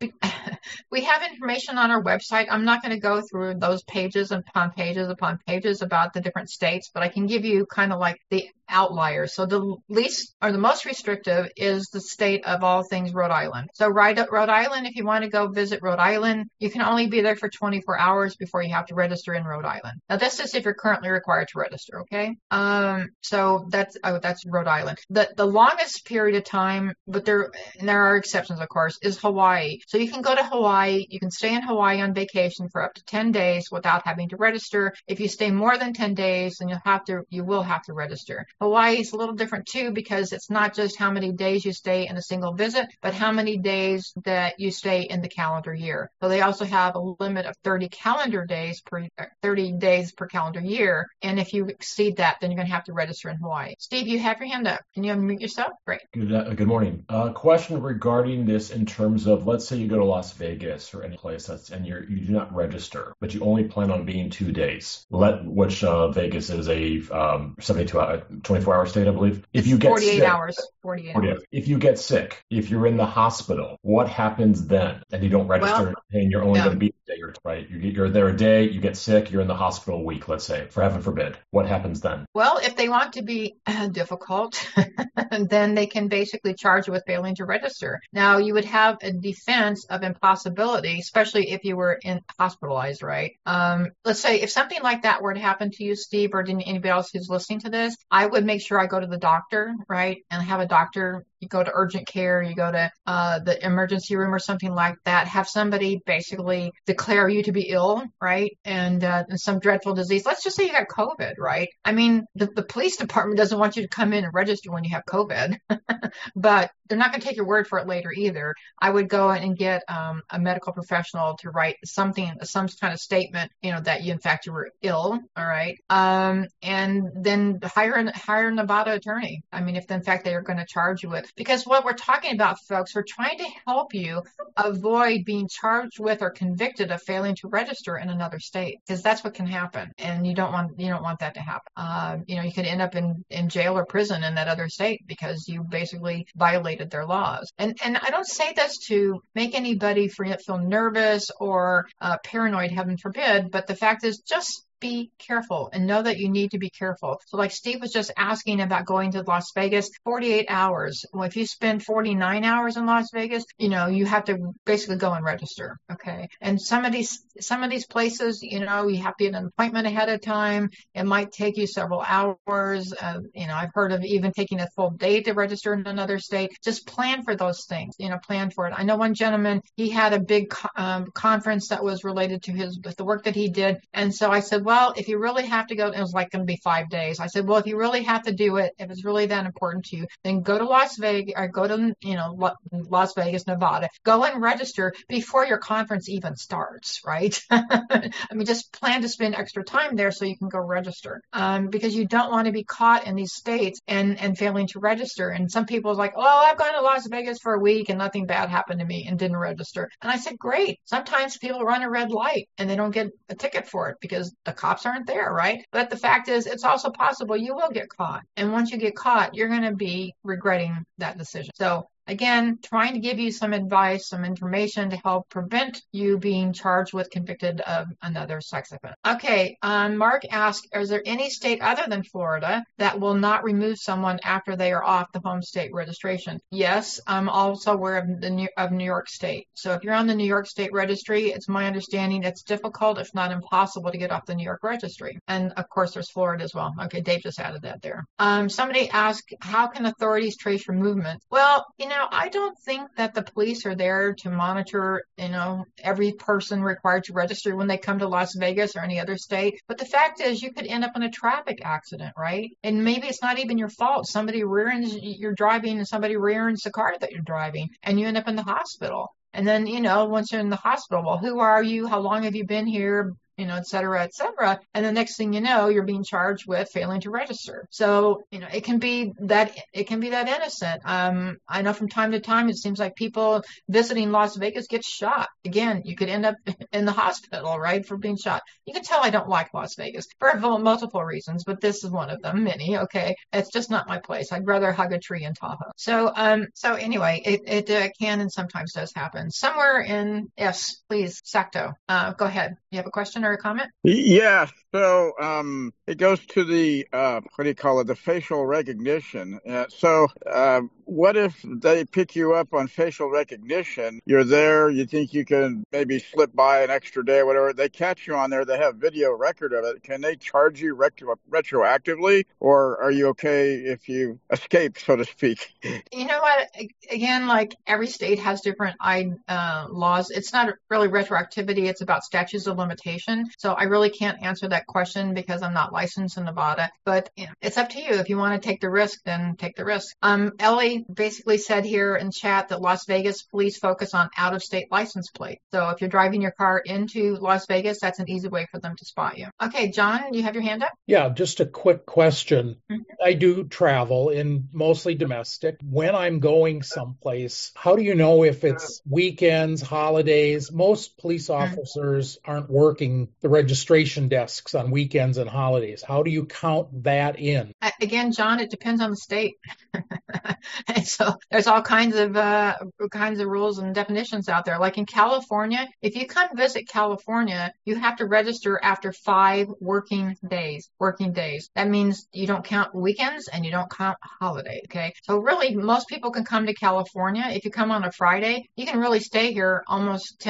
we have information on our website. I'm not going to go through those pages upon pages upon pages about the different states, but I can give you kind of like the outliers. So the least or the most restrictive is the state of all things Rhode Island. So Rhode Island, if you want to go visit Rhode Island, you can only be there for 24 hours before you have to register in Rhode Island. Now this is if you're currently required to register, okay? So that's Rhode Island. The longest period of time, but there are exceptions, of course, is Hawaii. So you can go to Hawaii, you can stay in Hawaii on vacation for up to 10 days without having to register. If you stay more than 10 days, then you will have to register. Hawaii is a little different too, because it's not just how many days you stay in a single visit, but how many days that you stay in the calendar year. So they also have a limit of 30 days per calendar year. And if you exceed that, then you're going to have to register in Hawaii. Steve, you have your hand up. Can you unmute yourself? Great. Good morning. Question regarding this in terms of, let's say you go to Las Vegas or any place and you do not register, but you only plan on being 2 days, which Vegas is a 24-hour state, I believe. If you get 48 sick, hours. 48 hours. If you get sick, if you're in the hospital, what happens then? And you don't register, and you're only going to be a day, right? You're there a day, you get sick, you're in the hospital a week, let's say, for heaven forbid. What happens then? Well, if they want to be difficult, then they can basically charge you with failing to register. Now, you would have a defense of impossibility, especially if you were hospitalized, right? Let's say if something like that were to happen to you, Steve, or to anybody else who's listening to this, I would make sure I go to the doctor, right? And have a doctor. You go to urgent care, you go to the emergency room or something like that. Have somebody basically declare you to be ill, right? And some dreadful disease. Let's just say you got COVID, right? I mean, the police department doesn't want you to come in and register when you have COVID, but they're not going to take your word for it later either. I would go and get a medical professional to write some kind of statement, that you were ill, all right? And then hire a Nevada attorney. I mean, if in fact they are going to charge you with, because what we're talking about, folks, we're trying to help you avoid being charged with or convicted of failing to register in another state, because that's what can happen, and you don't want that to happen. You could end up in jail or prison in that other state because you basically violated their laws. And I don't say this to make anybody feel nervous or paranoid, heaven forbid, but the fact is, just be careful and know that you need to be careful. So like Steve was just asking about going to Las Vegas, 48 hours. Well, if you spend 49 hours in Las Vegas, you have to basically go and register. Okay. And some of these places, you have to get an appointment ahead of time. It might take you several hours. I've heard of even taking a full day to register in another state. Just plan for those things, plan for it. I know one gentleman, he had a big conference that was related to the work that he did. And so I said, well, if you really have to go, it was like going to be 5 days. I said, well, if you really have to do it, if it's really that important to you, then go to Las Vegas, or go to, Las Vegas, Nevada, go and register before your conference even starts, right? I mean, just plan to spend extra time there so you can go register, because you don't want to be caught in these states and failing to register. And some people are like, oh, I've gone to Las Vegas for a week and nothing bad happened to me and didn't register. And I said, great. Sometimes people run a red light and they don't get a ticket for it because the cops aren't there, right? But the fact is, it's also possible you will get caught. And once you get caught, you're going to be regretting that decision. So again, trying to give you some advice, some information to help prevent you being charged with convicted of another sex offense. Okay, Mark asked, is there any state other than Florida that will not remove someone after they are off the home state registration? Yes, I'm also aware of New York State. So if you're on the New York State registry, it's my understanding it's difficult, if not impossible, to get off the New York registry. And of course, there's Florida as well. Okay, Dave just added that there. Somebody asked, how can authorities trace your movement? Well, Now, I don't think that the police are there to monitor, every person required to register when they come to Las Vegas or any other state. But the fact is, you could end up in a traffic accident, right? And maybe it's not even your fault. You're driving and somebody rear-ends the car that you're driving, and you end up in the hospital. And then, once you're in the hospital, well, who are you? How long have you been here? Et cetera, et cetera. And the next thing you know, you're being charged with failing to register. So, it can be that innocent. I know from time to time, it seems like people visiting Las Vegas get shot. Again, you could end up in the hospital, right, for being shot. You can tell I don't like Las Vegas for multiple reasons, but this is one of them, many. Okay. It's just not my place. I'd rather hug a tree in Tahoe. So anyway, it can and sometimes does happen. Yes, please, Sacto, go ahead. You have a question or a comment? Yeah. So it goes to the what do you call it? The facial recognition. What if they pick you up on facial recognition? You're there. You think you can maybe slip by an extra day or whatever. They catch you on there. They have video record of it. Can they charge you retroactively, or are you okay if you escape, so to speak? You know what? Again, like every state has different laws. It's not really retroactivity. It's about statutes of limitation. So I really can't answer that question because I'm not licensed in Nevada. But it's up to you. If you want to take the risk, then take the risk. Ellie basically said here in chat that Las Vegas police focus on out-of-state license plate. So if you're driving your car into Las Vegas, that's an easy way for them to spot you. Okay, John, you have your hand up? Yeah, just a quick question. Mm-hmm. I do travel in mostly domestic. When I'm going someplace, how do you know if it's weekends, holidays? Most police officers aren't working the registration desks on weekends and holidays. How do you count that in? Again, John, it depends on the state. And so there's all kinds of rules and definitions out there. Like in California, if you come visit California, you have to register after 5 working days. That means you don't count weekends and you don't count holidays. Okay. So really, most people can come to California. If you come on a Friday, you can really stay here almost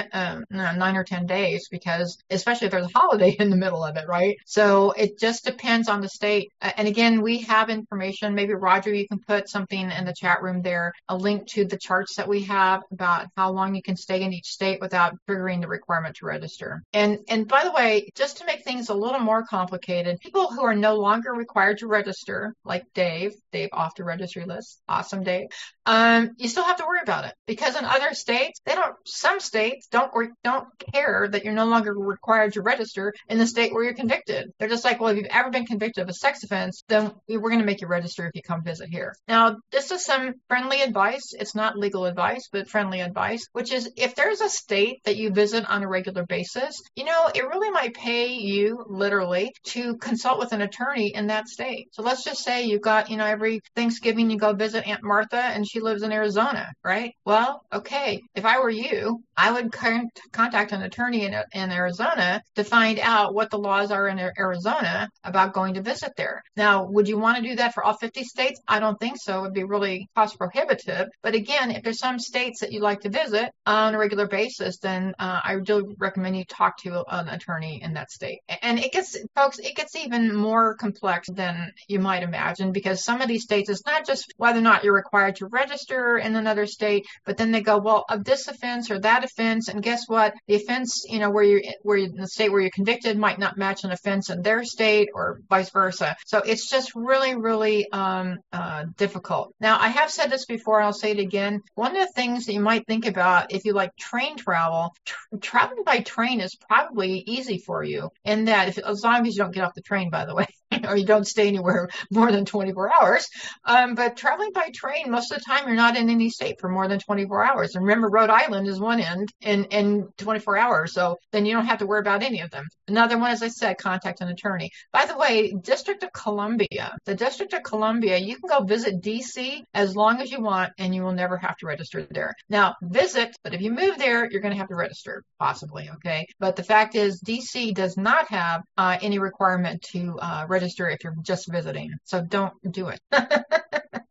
9 or 10 days because, especially if there's a holiday in the middle of it, right? So it just depends on the state. And again, we have information. Maybe Roger, you can put something in the chat room there, a link to the charts that we have about how long you can stay in each state without triggering the requirement to register. And by the way, just to make things a little more complicated, people who are no longer required to register, like Dave off the registry list, awesome Dave, you still have to worry about it because in other states, some states don't care that you're no longer required to register in the state where you're convicted. They're just like, well, if you've ever been convicted of a sex offense, then we're going to make you register if you come visit here. Now, this is some friendly advice. It's not legal advice, but friendly advice, which is if there's a state that you visit on a regular basis, it really might pay you literally to consult with an attorney in that state. So let's just say you got, every Thanksgiving you go visit Aunt Martha and she lives in Arizona, right? Well, okay. If I were you, I would contact an attorney in Arizona to find out what the laws are in Arizona about going to visit there. Now, would you want to do that for all 50 states? I don't think so. It would be really cost prohibitive. But again, if there's some states that you like to visit on a regular basis, then I do recommend you talk to an attorney in that state. And it gets even more complex than you might imagine because some of these states, it's not just whether or not you're required to register in another state, but then they go, well, of this offense or that offense, and guess what? The offense, where you're in the state where you're convicted might not match an offense in their state or vice versa. So it's just really, really difficult. Now, I have said this before, I'll say it again. One of the things that you might think about if you like train travel, traveling by train is probably easy for you in that as long as you don't get off the train, by the way, or you don't stay anywhere more than 24 hours. But traveling by train, most of the time, you're not in any state for more than 24 hours. And remember, Rhode Island is one end in 24 hours. So then you don't have to worry about any of them. Another one, as I said, contact an attorney. By the way, the District of Columbia, you can go visit D.C. as long as you want, and you will never have to register there. Now, but if you move there, you're going to have to register, possibly, okay? But the fact is, D.C. does not have any requirement to register if you're just visiting. So don't do it. Okay.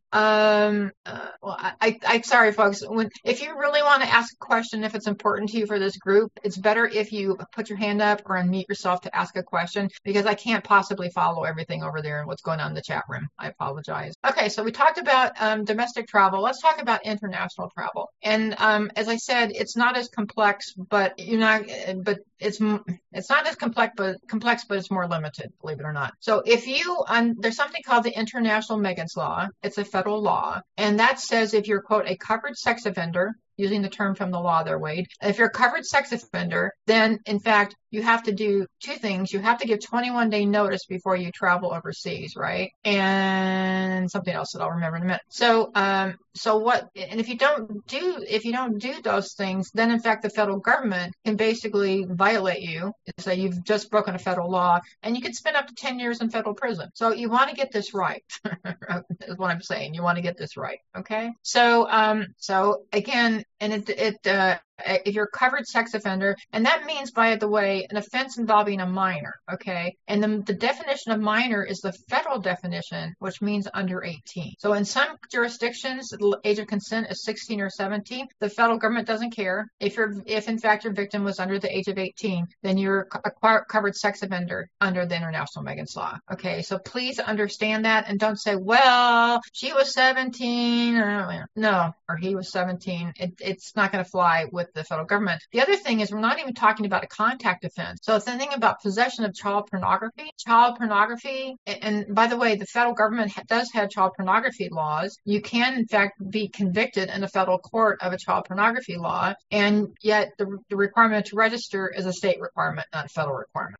I'm sorry, folks. If you really want to ask a question, if it's important to you for this group, it's better if you put your hand up or unmute yourself to ask a question, because I can't possibly follow everything over there and what's going on in the chat room. I apologize. Okay, so we talked about domestic travel. Let's talk about international travel. And as I said, it's not as complex, but it's not as complex, but it's more limited, believe it or not. So if you there's something called the International Megan's Law. It's a federal law, and that says if you're, quote, a covered sex offender, using the term from the law there, Wade. If you're a covered sex offender, then in fact, you have to do two things. You have to give 21-day notice before you travel overseas, right? And something else that I'll remember in a minute. So if you don't do those things, then in fact, the federal government can basically violate you, say you've just broken a federal law, and you could spend up to 10 years in federal prison. So you want to get this right, is what I'm saying. You want to get this right, okay? So again, and if you're a covered sex offender, and that means, by the way, an offense involving a minor, okay? And the definition of minor is the federal definition, which means under 18. So in some jurisdictions, the age of consent is 16 or 17. The federal government doesn't care. If in fact your victim was under the age of 18, then you're a covered sex offender under the International Megan's Law, okay? So please understand that, and don't say, well, she was 17, or he was 17. It's not going to fly with the federal government. The other thing is, we're not even talking about a contact offense. So the thing about possession of child pornography, and by the way, the federal government does have child pornography laws. You can, in fact, be convicted in a federal court of a child pornography law, and yet the requirement to register is a state requirement, not a federal requirement.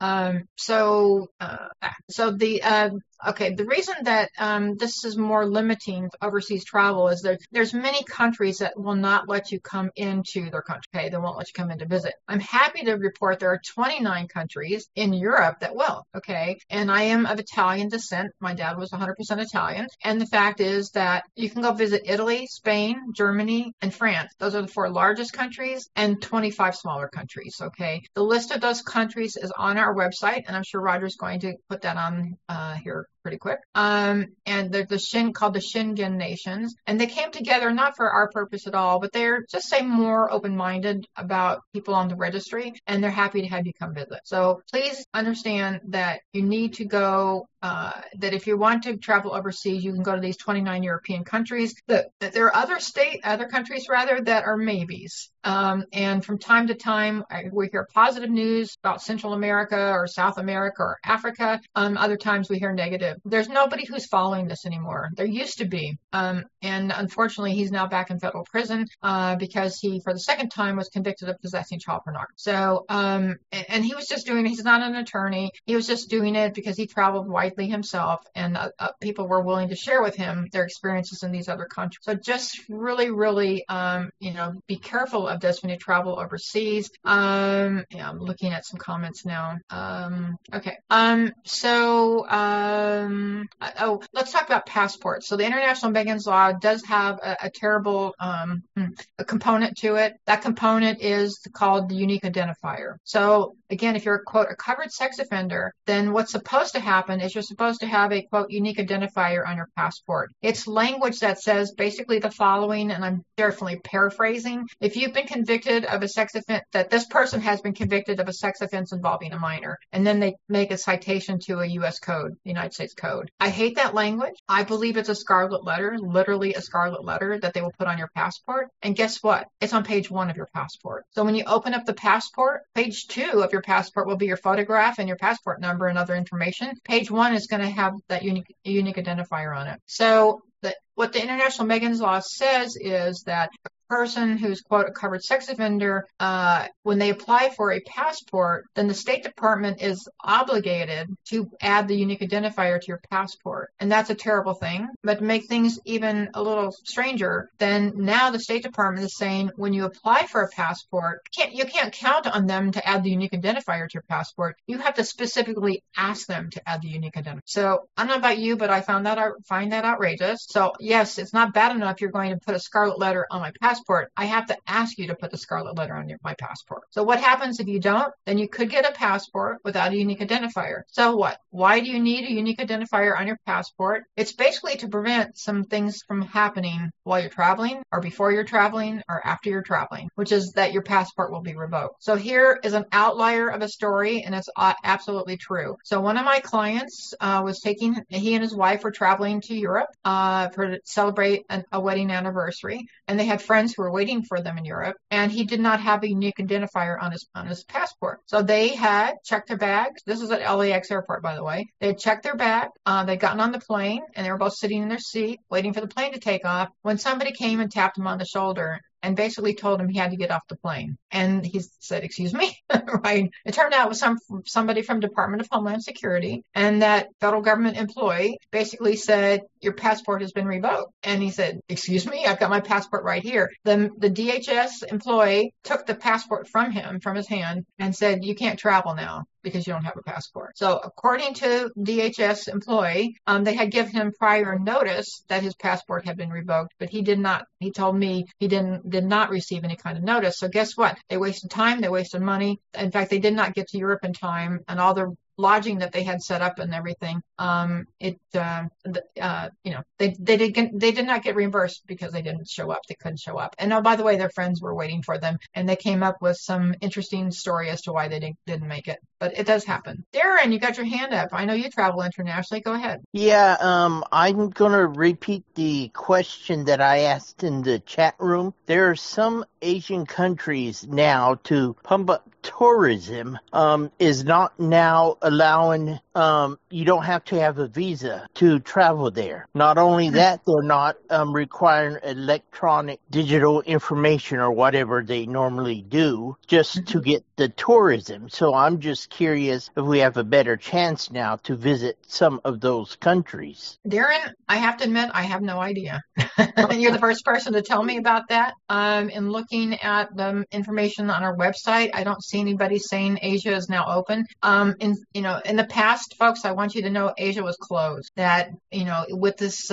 The reason that this is more limiting overseas travel is that there's many countries that will not let you come into their country. Okay? They won't let you come in to visit. I'm happy to report there are 29 countries in Europe that will. Okay, and I am of Italian descent. My dad was 100% Italian, and the fact is that you can go visit Italy, Spain, Germany, and France. Those are the 4 largest countries, and 25 smaller countries. Okay, the list of those countries is on our website, and I'm sure Roger's going to put that on here pretty quick. And they're called the Schengen nations, and they came together not for our purpose at all, but they're just say more open-minded about people on the registry, and they're happy to have you come visit. So please understand that you need to go. That if you want to travel overseas, you can go to these 29 European countries. That there are other countries that are maybes. And from time to time, we hear positive news about Central America or South America or Africa. Other times we hear negative. There's nobody who's following this anymore. There used to be. And unfortunately, he's now back in federal prison because he, for the second time, was convicted of possessing child pornography. So, and he was just doing it. He's not an attorney. He was just doing it because he traveled widely himself, and people were willing to share with him their experiences in these other countries. So just really, really, be careful of this when you travel overseas. I'm looking at some comments now. Okay. Let's talk about passports. So the International Megan's Law does have a terrible a component to it. That component is called the unique identifier. So again, if you're, quote, a covered sex offender, then what's supposed to happen is you're supposed to have a, quote, unique identifier on your passport. It's language that says basically the following, and I'm definitely paraphrasing. If you've been convicted of a sex offense, that this person has been convicted of a sex offense involving a minor, and then they make a citation to a U.S. code, the United States Code. I hate that language. I believe it's a scarlet letter, literally a scarlet letter that they will put on your passport. And guess what? It's on page 1 of your passport. So when you open up the passport, page 2 of your passport will be your photograph and your passport number and other information. Page 1 is going to have that unique identifier on it. So what the International Megan's Law says is that a person who's, quote, a covered sex offender, when they apply for a passport, then the State Department is obligated to add the unique identifier to your passport. And that's a terrible thing. But to make things even a little stranger, then now the State Department is saying when you apply for a passport, you can't count on them to add the unique identifier to your passport. You have to specifically ask them to add the unique identifier. So I don't know about you, but I find that outrageous. So yes, it's not bad enough you're going to put a scarlet letter on my passport. passport, I have to ask you to put the scarlet letter on my passport. So what happens if you don't? Then you could get a passport without a unique identifier. So what? Why do you need a unique identifier on your passport? It's basically to prevent some things from happening while you're traveling or before you're traveling or after you're traveling, which is that your passport will be revoked. So here is an outlier of a story, and it's absolutely true. So one of my clients he and his wife were traveling to Europe to celebrate a wedding anniversary, and they had friends who were waiting for them in Europe, and he did not have a unique identifier on his passport. So they had checked their bags. This is at LAX airport, by the way. They had checked their bag. They'd gotten on the plane, and they were both sitting in their seat waiting for the plane to take off when somebody came and tapped him on the shoulder and basically told him he had to get off the plane. And he said, excuse me, right? It turned out it was somebody from Department of Homeland Security, and that federal government employee basically said, your passport has been revoked. And he said, excuse me, I've got my passport right here. The DHS employee took the passport from his hand, and said, you can't travel now because you don't have a passport. So according to DHS employee, they had given him prior notice that his passport had been revoked, but he did not. He told me he did not receive any kind of notice. So guess what? They wasted time. They wasted money. In fact, they did not get to Europe in time, and all the lodging that they had set up and everything, they did not get reimbursed because they didn't show up. They couldn't show up. And oh, by the way, their friends were waiting for them, and they came up with some interesting story as to why they didn't make it. But it does happen. Darren, you got your hand up. I know you travel internationally. Go ahead. Yeah, I'm going to repeat the question that I asked in the chat room. There are some Asian countries now to pump up tourism, is not now allowing, you don't have to have a visa to travel there. Not only that, they're not requiring electronic digital information or whatever they normally do just to get the tourism. So I'm just curious if we have a better chance now to visit some of those countries. Darren, I have to admit, I have no idea. You're the first person to tell me about that. In looking at the information on our website, I don't see anybody saying Asia is now open. In the past, folks, I want you to know Asia was closed. That, with this,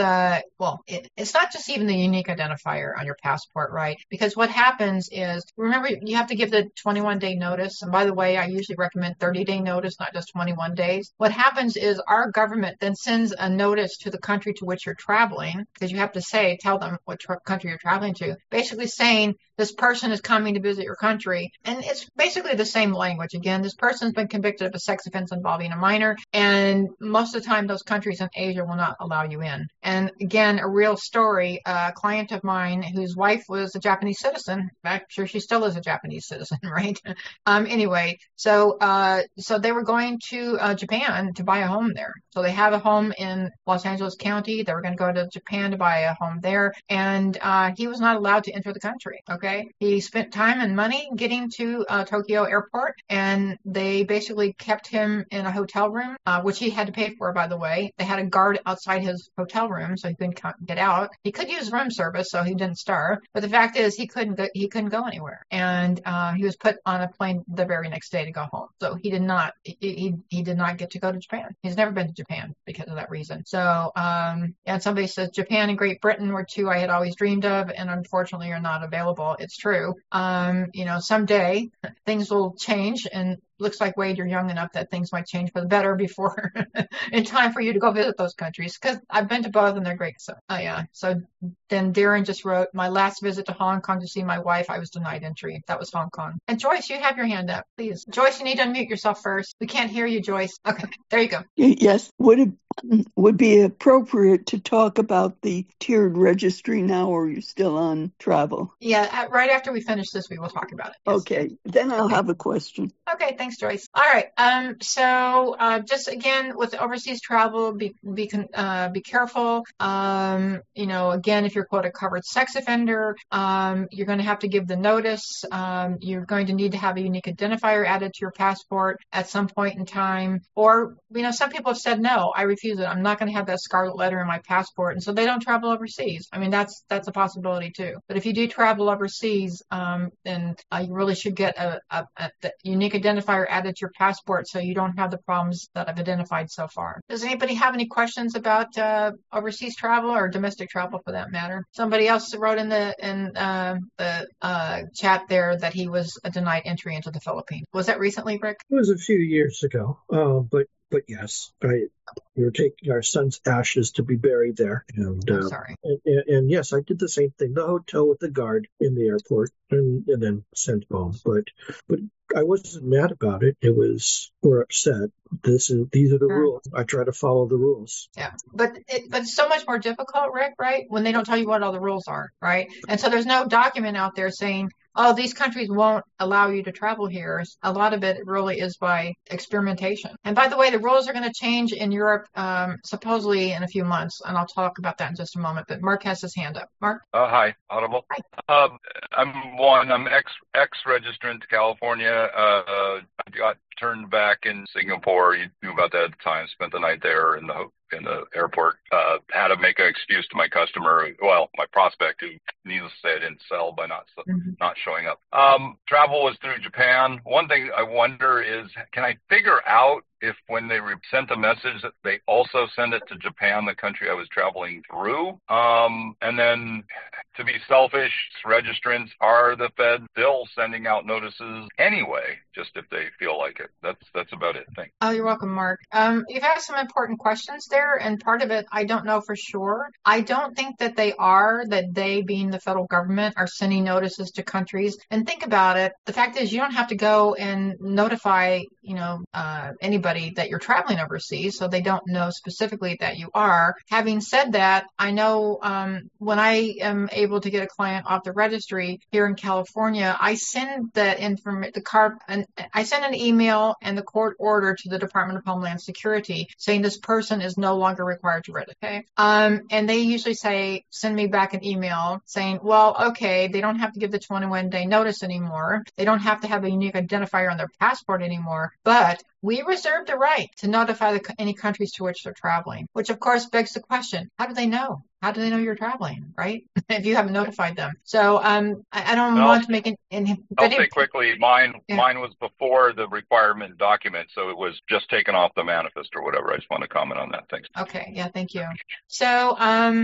it's not just even the unique identifier on your passport, right? Because what happens is, remember, you have to give the 21-day notice. And by the way, I usually recommend 30-day notice, not just 21 days. What happens is our government then sends a notice to the country to which you're traveling, because you have to tell them what country you're traveling to, basically saying this person is coming to visit your country. And it's basically the same language. Again, this person's been convicted of a sex offense involving a minor, and most of the time those countries in Asia will not allow you in. And again, a real story, a client of mine whose wife was a Japanese citizen, I'm sure she still is a Japanese citizen, right? Anyway, so they were going to Japan to buy a home there. So they have a home in Los Angeles County. They were going to go to Japan to buy a home there, and he was not allowed to enter the country. Okay, he spent time and money getting to Tokyo Airport, and they basically kept him in a hotel room, which he had to pay for, by the way. They had a guard outside his hotel room, so he couldn't get out. He could use room service, so he didn't starve. But the fact is, he couldn't go anywhere, and he was put on a plane the very next day to go home. So he did not get to go to Japan. He's never been to Japan because of that reason. So, and somebody says Japan and Great Britain were two I had always dreamed of, and unfortunately are not available. It's true. Someday things will change, and looks like, Wade, you're young enough that things might change for the better before in time for you to go visit those countries, because I've been to both and they're great. So, So then Darren just wrote, my last visit to Hong Kong to see my wife, I was denied entry. That was Hong Kong. And Joyce, you have your hand up, please. Joyce, you need to unmute yourself first. We can't hear you, Joyce. Okay, there you go. Yes. Would be appropriate to talk about the tiered registry now, or are you still on travel? Yeah, right after we finish this, we will talk about it. Yes. Okay, then I'll have a question. Okay, thanks, Joyce. All right. So just again with overseas travel, be careful. Again, if you're quote a covered sex offender, you're going to have to give the notice. You're going to need to have a unique identifier added to your passport at some point in time. Or some people have said no, I refuse it. I'm not going to have that scarlet letter in my passport, and so they don't travel overseas. I mean, that's a possibility too. But if you do travel overseas, then you really should get a unique identifier identifier added to your passport so you don't have the problems that I've identified so far. Does anybody have any questions about overseas travel or domestic travel for that matter? Somebody else wrote in the chat there that he was denied entry into the Philippines. Was that recently, Rick? It was a few years ago, but yes, we were taking our son's ashes to be buried there, and sorry. And yes, I did the same thing. The hotel with the guard in the airport, and then sent home. But I wasn't mad about it. We're upset. These are the rules. I try to follow the rules. Yeah, but it's so much more difficult, Rick, right? When they don't tell you what all the rules are, right? And so there's no document out there saying, oh, these countries won't allow you to travel here. A lot of it really is by experimentation. And by the way, the rules are going to change in Europe supposedly in a few months, and I'll talk about that in just a moment. But Mark has his hand up. Mark? Hi, Audible. Hi. I'm ex-registrant to California. I got turned back in Singapore. You knew about that at the time. Spent the night there in the airport. Had to make an excuse to my customer, my prospect, who needless to say I didn't sell by not showing up. Travel was through Japan. One thing I wonder is, can I figure out if when they sent a message that they also send it to Japan, the country I was traveling through? And then, to be selfish, registrants, are the Fed still sending out notices anyway, just if they feel like it? That's about it. Thanks. Oh, you're welcome, Mark. You've asked some important questions there, and part of it I don't know for sure. I don't think that they being the federal government are sending notices to countries. And think about it. The fact is, you don't have to go and notify, anybody that you're traveling overseas, so they don't know specifically that you are. Having said that, I know when I am able to get a client off the registry here in California, I send I send an email and the court order to the Department of Homeland Security saying this person is no longer required to register. Okay? And they usually send me back an email saying, well, okay, they don't have to give the 21-day notice anymore. They don't have to have a unique identifier on their passport anymore, but we reserve the right to notify any countries to which they're traveling, which of course begs the question, how do they know? How do they know you're traveling, right? If you haven't notified them. So I don't want to make I'll say quickly, mine was before the requirement document, so it was just taken off the manifest or whatever. I just want to comment on that. Thanks. Okay, yeah, thank you. So,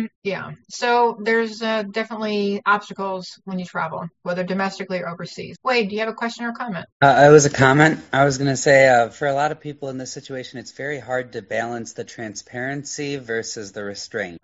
so there's definitely obstacles when you travel, whether domestically or overseas. Wade, do you have a question or a comment? It was a comment. I was going to say, for a lot of people in this situation, it's very hard to balance the transparency versus the restraint.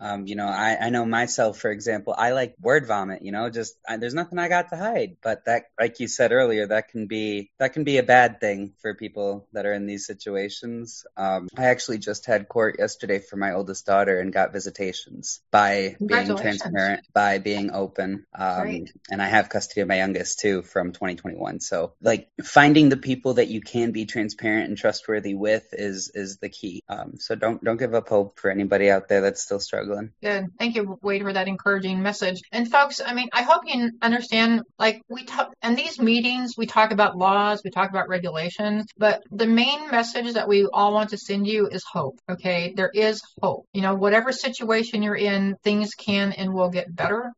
I know myself, for example, I like word vomit, there's nothing I got to hide. But that, like you said earlier, that can be a bad thing for people that are in these situations. I actually just had court yesterday for my oldest daughter and got visitations by being transparent, by being open. And I have custody of my youngest too from 2021. So finding the people that you can be transparent and trustworthy with is the key. So don't give up hope for anybody out there that's still struggling. Good. Thank you, Wade, for that encouraging message. And folks, I hope you understand, in these meetings, we talk about laws, we talk about regulations, but the main message that we all want to send you is hope. Okay. There is hope. Whatever situation you're in, things can and will get better.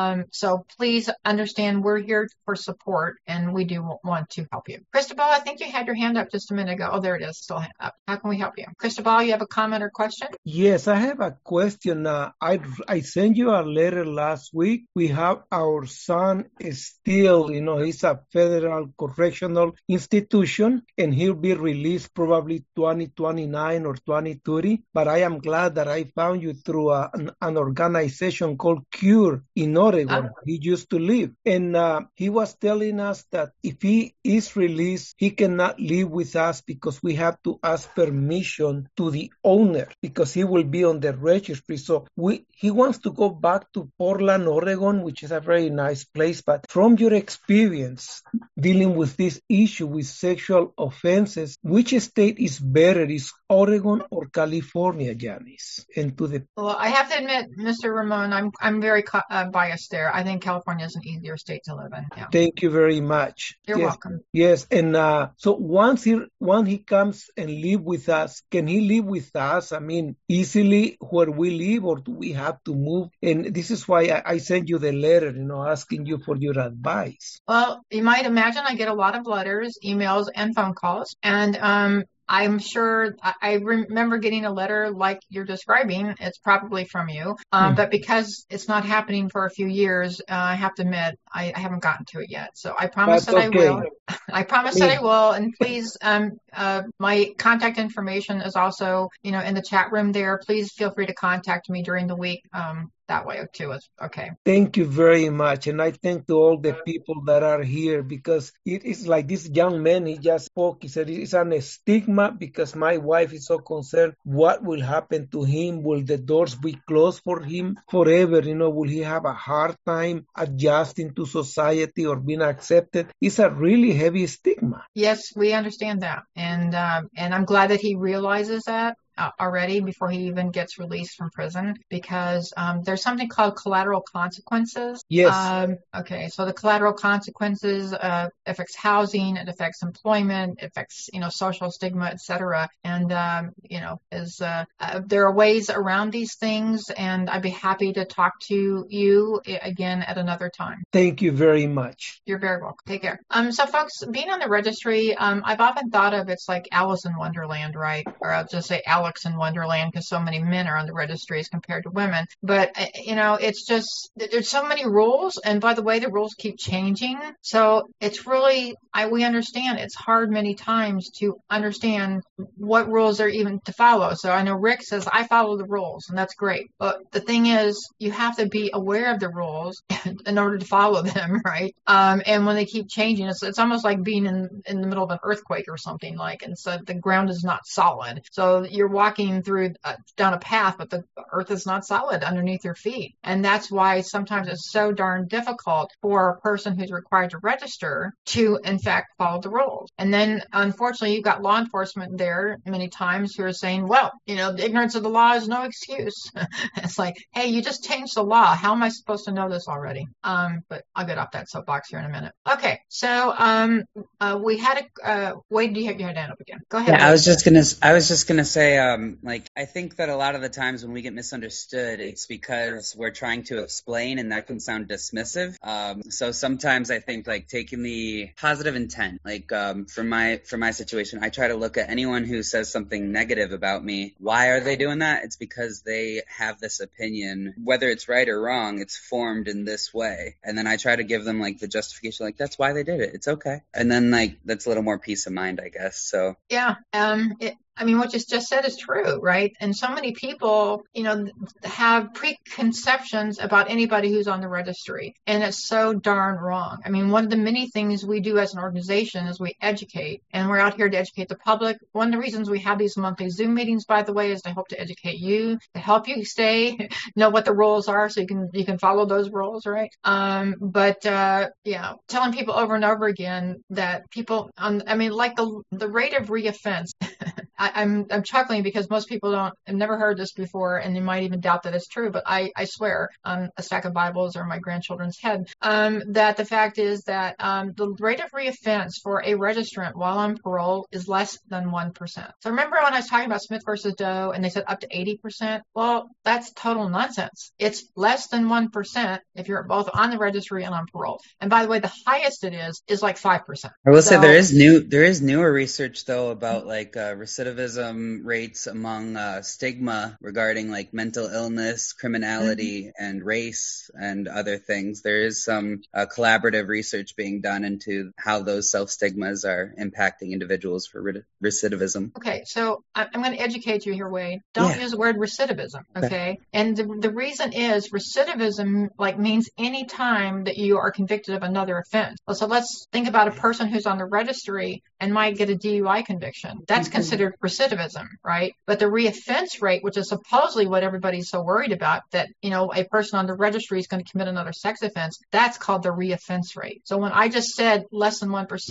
So please understand we're here for support and we do want to help you. Cristobal, I think you had your hand up just a minute ago. Oh, there it is. Still hand up. How can we help you? Cristobal, you have a comment or question? Yes, I have a question. I sent you a letter last week. We have our son still, he's a federal correctional institution and he'll be released probably 2029 or 2030. But I am glad that I found you through an organization called CURE in Oregon. He used to live. And he was telling us that if he is released, he cannot live with us because we have to ask permission to the owner because he will be on the registry. So he wants to go back to Portland, Oregon, which is a very nice place. But from your experience dealing with this issue with sexual offenses, which state is better? Is Oregon or California, Janice? Well, I have to admit, Mr. Ramon, I'm very biased there. I think California is an easier state to live in. Yeah. Thank you very much. You're welcome. Yes, and so once he comes and live with us, can he live with us? Easily where we live, or do we have have to move. And this is why I sent you the letter, asking you for your advice. Well, you might imagine I get a lot of letters, emails, and phone calls. And I'm sure I remember getting a letter like you're describing. It's probably from you. But because it's not happening for a few years, I have to admit, I haven't gotten to it yet. So I promise that I will. I promise that I will. And please, my contact information is also, in the chat room there. Please feel free to contact me during the week. That way too. It's okay. Thank you very much. And I thank to all the people that are here, because it is like this young man, he just spoke. He said it's a stigma because my wife is so concerned. What will happen to him? Will the doors be closed for him forever? Will he have a hard time adjusting to society or being accepted? It's a really heavy stigma. Yes, we understand that. And I'm glad that he realizes that already before he even gets released from prison, because there's something called collateral consequences. Yes. Okay, so the collateral consequences affects housing, it affects employment, it affects social stigma, etc. And there are ways around these things, and I'd be happy to talk to you again at another time. Thank you very much. You're very welcome. Take care. So folks, being on the registry, I've often thought of it's like Alice in Wonderland, right? Or I'll just say Alex in Wonderland, because so many men are on the registry as compared to women. But, it's just, there's so many rules. And by the way, the rules keep changing. So it's really, we understand it's hard many times to understand what rules are even to follow. So I know Rick says, I follow the rules, and that's great. But the thing is, you have to be aware of the rules in order to follow them, right? And when they keep changing, it's almost like being in the middle of an earthquake or something and so the ground is not solid. So you're walking through down a path, but the earth is not solid underneath your feet. And that's why sometimes it's so darn difficult for a person who's required to register to, in fact, follow the rules. And then, unfortunately, you've got law enforcement there many times who are saying, well, the ignorance of the law is no excuse. It's like, hey, you just changed the law. How am I supposed to know this already? But I'll get off that soapbox here in a minute. Okay, so we had Wade, you had your hand up again. Go ahead. Yeah, I was just gonna say, I think that a lot of the times when we get misunderstood, it's because we're trying to explain, and that can sound dismissive. So sometimes I think taking the positive intent, for my situation, I try to look at anyone who says something negative about me. Why are they doing that? It's because they have this opinion, whether it's right or wrong, it's formed in this way. And then I try to give them the justification, that's why they did it. It's okay. And then that's a little more peace of mind, I guess. So yeah, what you just said is true, right? And so many people, have preconceptions about anybody who's on the registry, and it's so darn wrong. One of the many things we do as an organization is we educate, and we're out here to educate the public. One of the reasons we have these monthly Zoom meetings, by the way, is to hope to educate you, to help you know what the rules are, so you can follow those rules, right? But telling people over and over again that people, the rate of reoffense. I'm chuckling because most people have never heard this before, and they might even doubt that it's true, but I swear on a stack of Bibles or my grandchildren's head, that the fact is that the rate of reoffense for a registrant while on parole is less than 1%. So remember when I was talking about Smith versus Doe and they said up to 80%? Well, that's total nonsense. It's less than 1% if you're both on the registry and on parole. And by the way, the highest it is 5%. I will say there is newer research though about recidivism rates among stigma regarding mental illness, criminality, and race and other things. There is some collaborative research being done into how those self-stigmas are impacting individuals for recidivism. Okay, so I'm going to educate you here, Wade. Don't use the word recidivism, okay? And the reason is recidivism means any time that you are convicted of another offense. So let's think about a person who's on the registry and might get a DUI conviction. That's considered recidivism, right? But the reoffense rate, which is supposedly what everybody's so worried about, that, a person on the registry is going to commit another sex offense, that's called the reoffense rate. So when I just said less than 1%,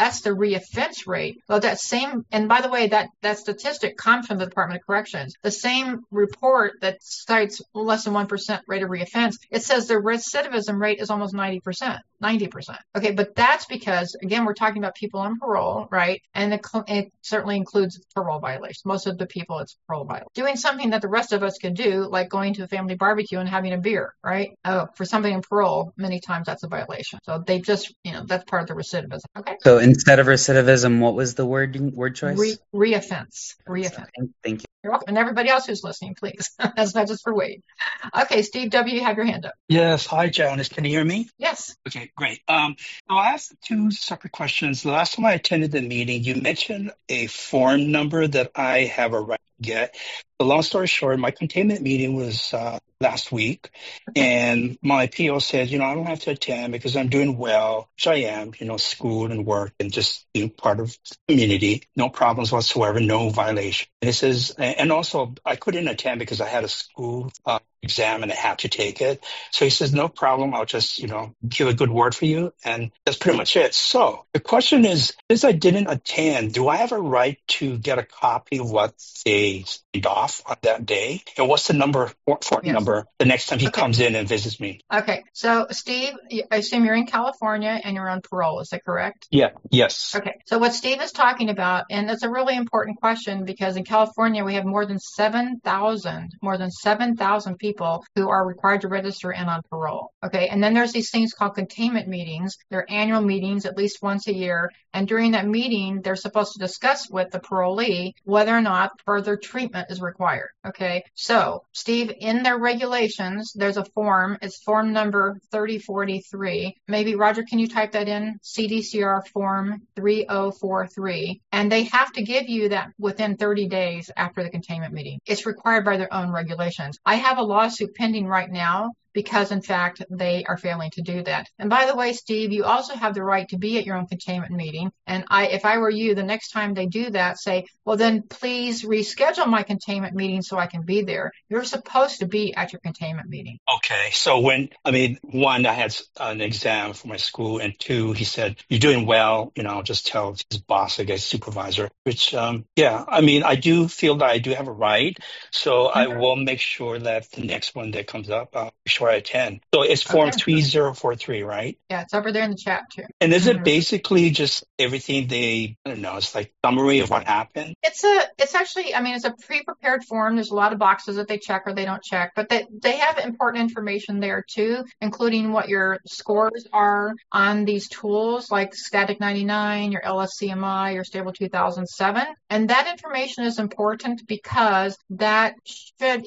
That's the reoffense rate. So that same, and by the way, that statistic comes from the Department of Corrections. The same report that cites less than 1% rate of reoffense, it says the recidivism rate is almost 90%. Okay, but that's because, again, we're talking about people on parole, right? And it certainly includes parole violations. Most of the people, it's parole violation. Doing something that the rest of us can do, like going to a family barbecue and having a beer, right? For somebody in parole, many times that's a violation. So they just, that's part of the recidivism. Okay. So instead of recidivism, what was the word choice? Reoffense. Thank you. You're welcome. And everybody else who's listening, please. That's not just for Wade. Okay, Steve W., you have your hand up. Yes. Hi, Janice. Can you hear me? Yes. Okay, great. So I asked two separate questions. The last time I attended the meeting, you mentioned a form number that I have a right to get. The long story short, my containment meeting was last week, and my PO said, I don't have to attend because I'm doing well, which I am, school and work and just being part of the community, no problems whatsoever, no violation. And it says, and also I couldn't attend because I had a school exam and I had to take it. So he says, no problem. I'll just, give a good word for you. And that's pretty much it. So the question is, since I didn't attend, do I have a right to get a copy of what they signed off on that day? And what's the number, number, the next time he comes in and visits me? Okay. So Steve, I assume you're in California and you're on parole. Is that correct? Yeah. Yes. Okay. So what Steve is talking about, and it's a really important question because in California, we have more than 7,000 people who are required to register and on parole. Okay. And then there's these things called containment meetings. They're annual meetings at least once a year. And during that meeting, they're supposed to discuss with the parolee whether or not further treatment is required. Okay. So Steve, in their regulations, there's a form. It's form number 3043. Maybe Roger, can you type that in? CDCR form 3043. And they have to give you that within 30 days after the containment meeting. It's required by their own regulations. I have a lawsuit pending right now because, in fact, they are failing to do that. And by the way, Steve, you also have the right to be at your own containment meeting. And if I were you, the next time they do that, say, well, then please reschedule my containment meeting so I can be there. You're supposed to be at your containment meeting. Okay. So one, I had an exam for my school, and two, he said, you're doing well, just tell his boss, I guess, supervisor, which, I do feel that I do have a right. So I will make sure that the next one that comes up, I'll be sure I attend. So it's form 3043, right? Yeah, it's over there in the chat too. And is it basically just everything it's like summary of what happened? It's actually, it's a pre-prepared form. There's a lot of boxes that they check or they don't check, but they have important information there too, including what your scores are on these tools like Static 99, your LSCMI, your Stable 2007. And that information is important because that should,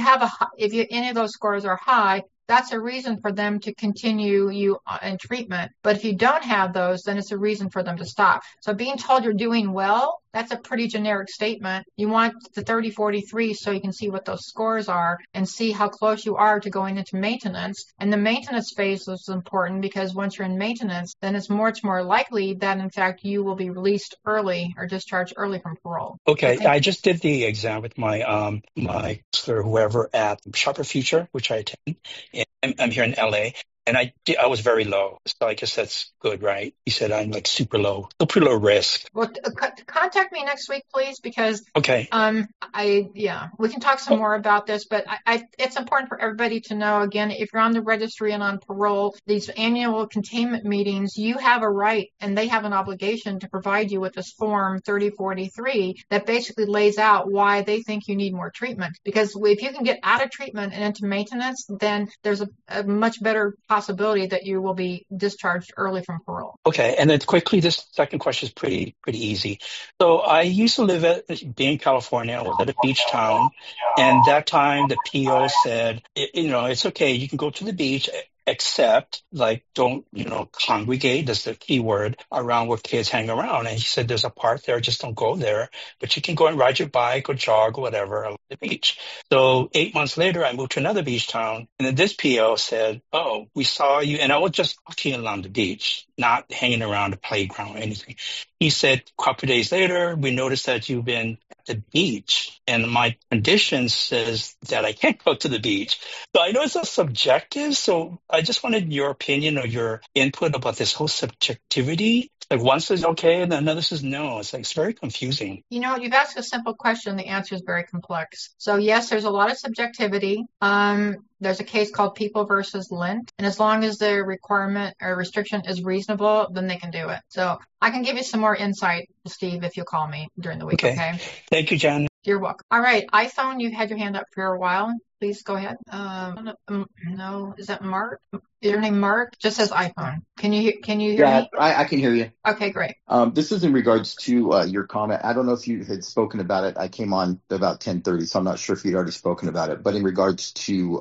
if any of those scores are high, that's a reason for them to continue you in treatment. But if you don't have those, then it's a reason for them to stop. So being told you're doing well, that's a pretty generic statement. You want the 3043 so you can see what those scores are and see how close you are to going into maintenance. And the maintenance phase is important because once you're in maintenance, then it's much more likely that, in fact, you will be released early or discharged early from parole. Okay. I just did the exam with my my whoever at Sharper Future, which I attend. I'm here in LA, and I was very low. So I guess that's good, right? He said I'm like super low, pretty low risk. Well, contact me next week, please, because okay. We can talk some more about this, but it's important for everybody to know, again, if you're on the registry and on parole, these annual containment meetings, you have a right and they have an obligation to provide you with this form 3043 that basically lays out why they think you need more treatment. Because if you can get out of treatment and into maintenance, then there's a much better possibility that you will be discharged early from parole. Okay, and then quickly, this second question is pretty easy. So I used to be in California. I was at a beach town, and that time the PO said, it's okay, you can go to the beach, except don't, congregate, that's the key word, around where kids hang around. And he said, there's a park there, just don't go there, but you can go and ride your bike or jog or whatever along the beach. So 8 months later, I moved to another beach town, and then this PO said, oh, we saw you, and I was just walking along the beach, not hanging around the playground or anything. He said, a couple of days later, we noticed that you've been at the beach, and my condition says that I can't go to the beach. So I know it's a subjective, so I just wanted your opinion or your input about this whole subjectivity. like one says okay and another says no. It's like it's very confusing. You know, you've asked a simple question. The answer is very complex. So yes, there's a lot of subjectivity. There's a case called People versus Lint. And as long as the requirement or restriction is reasonable, then they can do it. So I can give you some more insight, Steve, if you call me during the week. Okay. Thank you, Jen. You're welcome. All right. iPhone, you've had your hand up for a while. Please go ahead. No, is that Mark? Is your name Mark? Just says iPhone. Can you hear me? I can hear you. Okay, great. This is in regards to your comment. I don't know if you had spoken about it. I came on about 10:30, so I'm not sure if you'd already spoken about it. But in regards to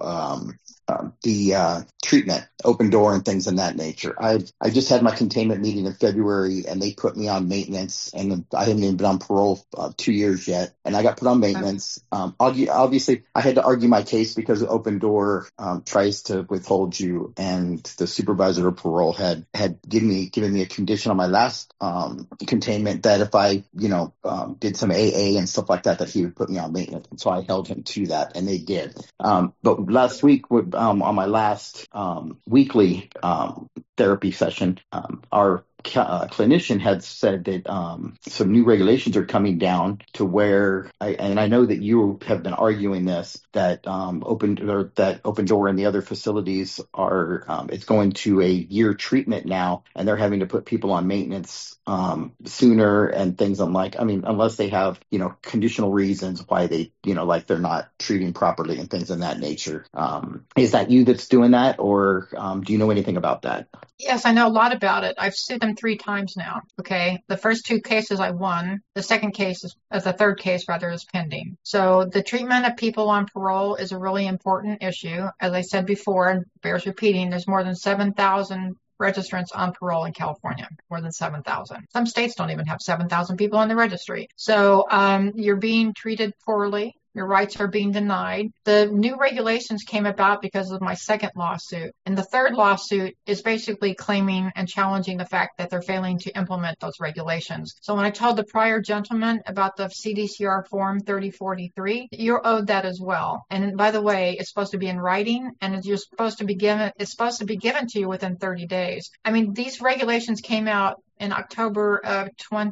the treatment, open door and things in that nature. I just had my containment meeting in February and they put me on maintenance and I hadn't even been on parole 2 years yet. And I got put on maintenance. Obviously I had to argue my case because the open door tries to withhold you, and the supervisor of parole had given me a condition on my last containment that if I, did some AA and stuff like that he would put me on maintenance. And so I held him to that and they did. But last week, on my last weekly therapy session, our clinician had said that some new regulations are coming down to where, I know that you have been arguing this, that open door and the other facilities are it's going to a year treatment now, and they're having to put people on maintenance sooner and things unless they have conditional reasons why they like they're not treating properly and things in that nature. Is that you that's doing that, or do you know anything about that? Yes, I know a lot about it. I've sued them 3 times now. Okay. The first 2 cases I won. The third case is pending. So the treatment of people on parole is a really important issue. As I said before, and bears repeating, there's more than 7,000 registrants on parole in California, more than 7,000. Some states don't even have 7,000 people on the registry. So you're being treated poorly. Your rights are being denied. The new regulations came about because of my second lawsuit. And the third lawsuit is basically claiming and challenging the fact that they're failing to implement those regulations. So when I told the prior gentleman about the CDCR form 3043, you're owed that as well. And by the way, it's supposed to be in writing and it's supposed to be given to you within 30 days. I mean, these regulations came out in October of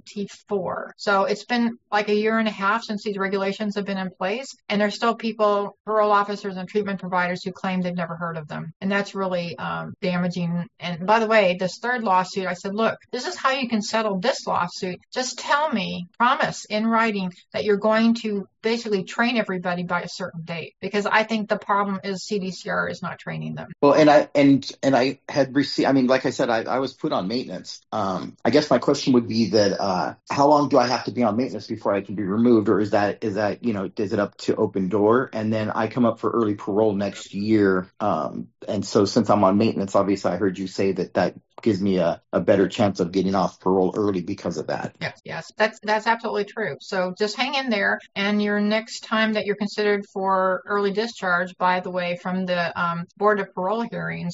24. So it's been like a year and a half since these regulations have been in place. And there's still people, parole officers and treatment providers who claim they've never heard of them. And that's really damaging. And by the way, this third lawsuit, I said, look, this is how you can settle this lawsuit. Just tell me, promise in writing that you're going to basically train everybody by a certain date, because I think the problem is CDCR is not training them. Well, and I had received, like I said, I was put on maintenance. I guess my question would be that how long do I have to be on maintenance before I can be removed, or is it up to open door? And then I come up for early parole next year. And so since I'm on maintenance, obviously I heard you say that gives me a better chance of getting off parole early because of that. Yes, that's absolutely true. So just hang in there, and your next time that you're considered for early discharge, by the way, from the Board of Parole hearings,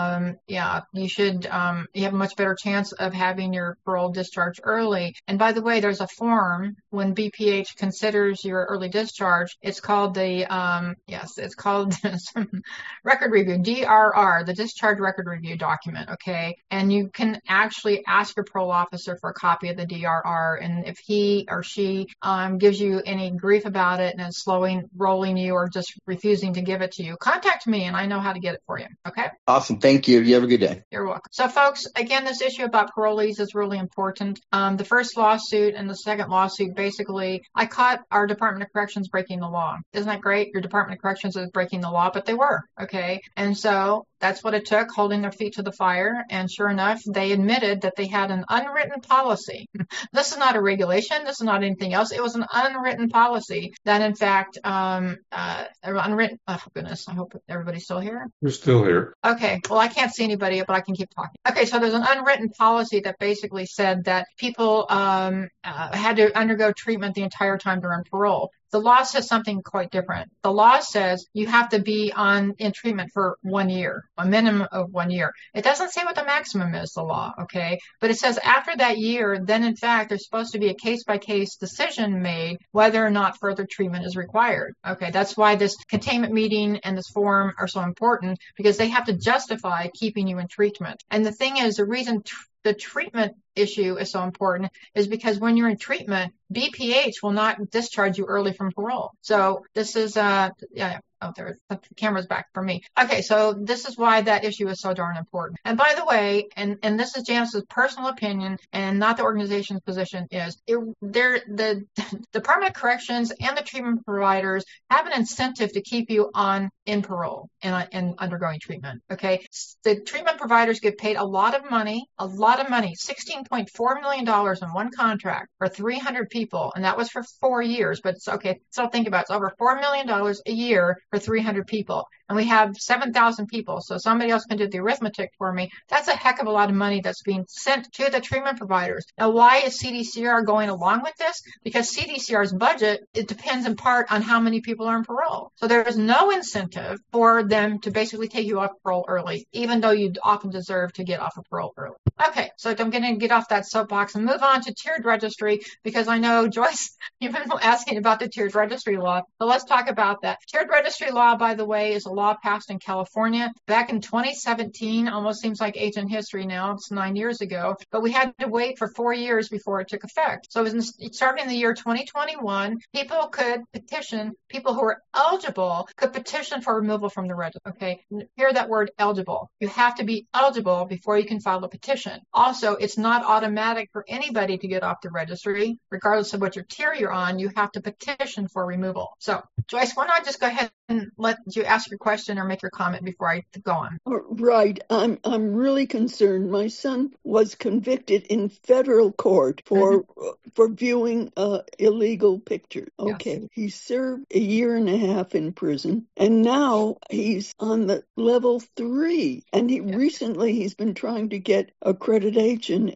you should you have a much better chance of having your parole discharge early. And by the way, there's a form when BPH considers your early discharge. It's called the record review, DRR, the discharge record review document. Okay. And you can actually ask your parole officer for a copy of the DRR. And if he or she gives you any grief about it and is rolling you or just refusing to give it to you, contact me and I know how to get it for you. Okay? Awesome. Thank you. You have a good day. You're welcome. So folks, again, this issue about parolees is really important. The first lawsuit and the second lawsuit, basically, I caught our Department of Corrections breaking the law. Isn't that great? Your Department of Corrections is breaking the law, but they were. Okay? And so that's what it took, holding their feet to the fire. And sure enough, they admitted that they had an unwritten policy. This is not a regulation. This is not anything else. It was an unwritten policy that, in fact, unwritten. Oh, goodness. I hope everybody's still here. We're still here. Okay. Well, I can't see anybody, but I can keep talking. Okay. So there's an unwritten policy that basically said that people had to undergo treatment the entire time they're on parole. The law says something quite different. The law says you have to be in treatment for 1 year, a minimum of 1 year. It doesn't say what the maximum is, the law, okay? But it says after that year, then in fact, there's supposed to be a case-by-case decision made whether or not further treatment is required. Okay, that's why this containment meeting and this forum are so important, because they have to justify keeping you in treatment. And the thing is, the reason the treatment issue is so important is because when you're in treatment, BPH will not discharge you early from parole. So this is, oh, there, the camera's back for me. Okay, so this is why that issue is so darn important. And by the way, and this is Janice's personal opinion and not the organization's position, is the Department of Corrections and the treatment providers have an incentive to keep you in parole and undergoing treatment. Okay, the treatment providers get paid a lot of money, $16.4 million in one contract for 300 people, and that was for 4 years. But it's okay. So think about it. It's over $4 million a year for 300 people, and we have 7,000 people. So somebody else can do the arithmetic for me. That's a heck of a lot of money that's being sent to the treatment providers. Now, why is CDCR going along with this? Because CDCR's budget, it depends in part on how many people are in parole. So there is no incentive for them to basically take you off parole early, even though you often deserve to get off of parole early. Okay, so I'm going to get off that soapbox and move on to tiered registry, because I know, Joyce, you've been asking about the tiered registry law. So let's talk about that. Tiered registry law, by the way, is a law passed in California back in 2017. Almost seems like ancient history now. It's 9 years ago. But we had to wait for 4 years before it took effect. So starting in the year 2021, people who were eligible could petition for removal from the registry. Okay, hear that word eligible. You have to be eligible before you can file a petition. Also, it's not automatic for anybody to get off the registry. Regardless of what your tier you're on, you have to petition for removal. So, Joyce, why not just go ahead and let you ask your question or make your comment before I go on? Right. I'm really concerned. My son was convicted in federal court for viewing illegal pictures. Okay. Yes. He served 1.5 years in prison, and now he's on the level 3. And recently he's been trying to get accreditation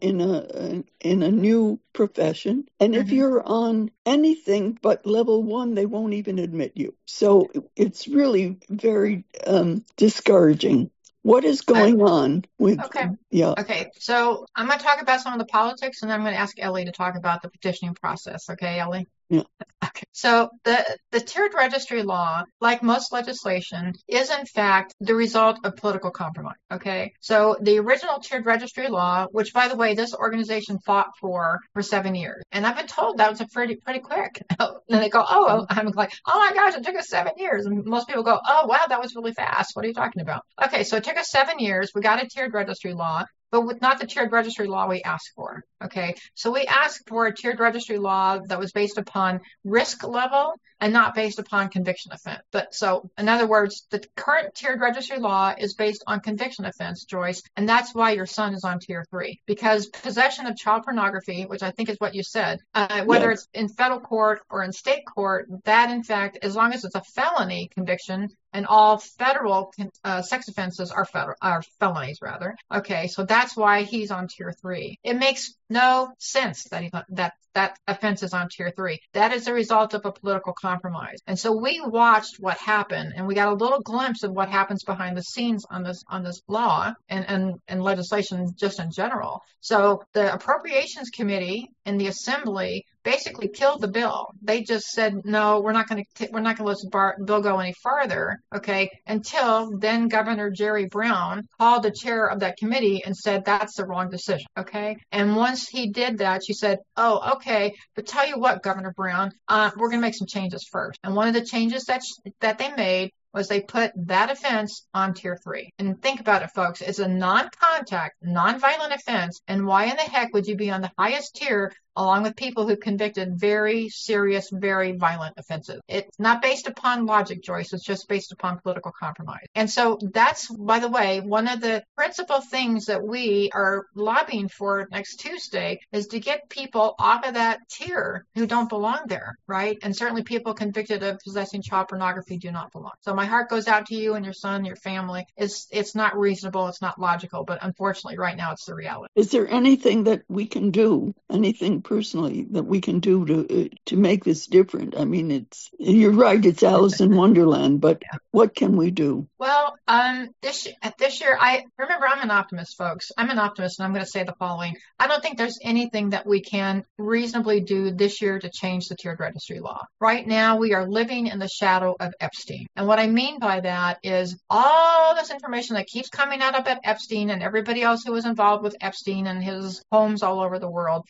in a new profession. And if you're on anything but level 1, they won't even admit you. So it's really very discouraging. What is going on with? Okay. So I'm going to talk about some of the politics, and then I'm going to ask Ellie to talk about the petitioning process. Okay, Ellie? Yeah. Okay. So the tiered registry law, like most legislation, is in fact the result of political compromise. Okay. So the original tiered registry law, which by the way, this organization fought for 7 years, and I've been told that was pretty quick. And they go, I'm like, oh my gosh, it took us 7 years. And most people go, oh wow, that was really fast. What are you talking about? Okay. So it took us 7 years. We got a tiered registry law, but with not the tiered registry law we asked for. Okay, so we asked for a tiered registry law that was based upon risk level and not based upon conviction offense. But so, in other words, the current tiered registry law is based on conviction offense, Joyce, and that's why your son is on tier 3. Because possession of child pornography, which I think is what you said, whether it's in federal court or in state court, that in fact, as long as it's a felony conviction, and all federal sex offenses are felonies, rather. Okay, so that's why he's on tier 3. It makes no sense that offense is on tier 3. That is a result of a political compromise. And so we watched what happened, and we got a little glimpse of what happens behind the scenes on this law and legislation just in general. So the Appropriations Committee in the Assembly basically killed the bill. They just said, no, we're not going to let the bill go any further, okay, until then Governor Jerry Brown called the chair of that committee and said, that's the wrong decision, okay? And once he did that, she said, oh, okay, but tell you what, Governor Brown, we're going to make some changes first. And one of the changes that they made was they put that offense on tier 3. And think about it, folks. It's a non-contact, non-violent offense. And why in the heck would you be on the highest tier along with people who convicted very serious, very violent offenses? It's not based upon logic, Joyce. It's just based upon political compromise. And so that's, by the way, one of the principal things that we are lobbying for next Tuesday is to get people off of that tier who don't belong there, right? And certainly people convicted of possessing child pornography do not belong. So my heart goes out to you and your son, your family. It's not reasonable. It's not logical. But unfortunately, right now, it's the reality. Is there anything that we can do? Anything personally that we can do to make this different? I mean, you're right, it's Alice in Wonderland, but what can we do? Well, this year, I'm an optimist, folks. I'm an optimist, and I'm going to say the following. I don't think there's anything that we can reasonably do this year to change the tiered registry law. Right now, we are living in the shadow of Epstein. And what I mean by that is all this information that keeps coming out about Epstein and everybody else who was involved with Epstein and his homes all over the world.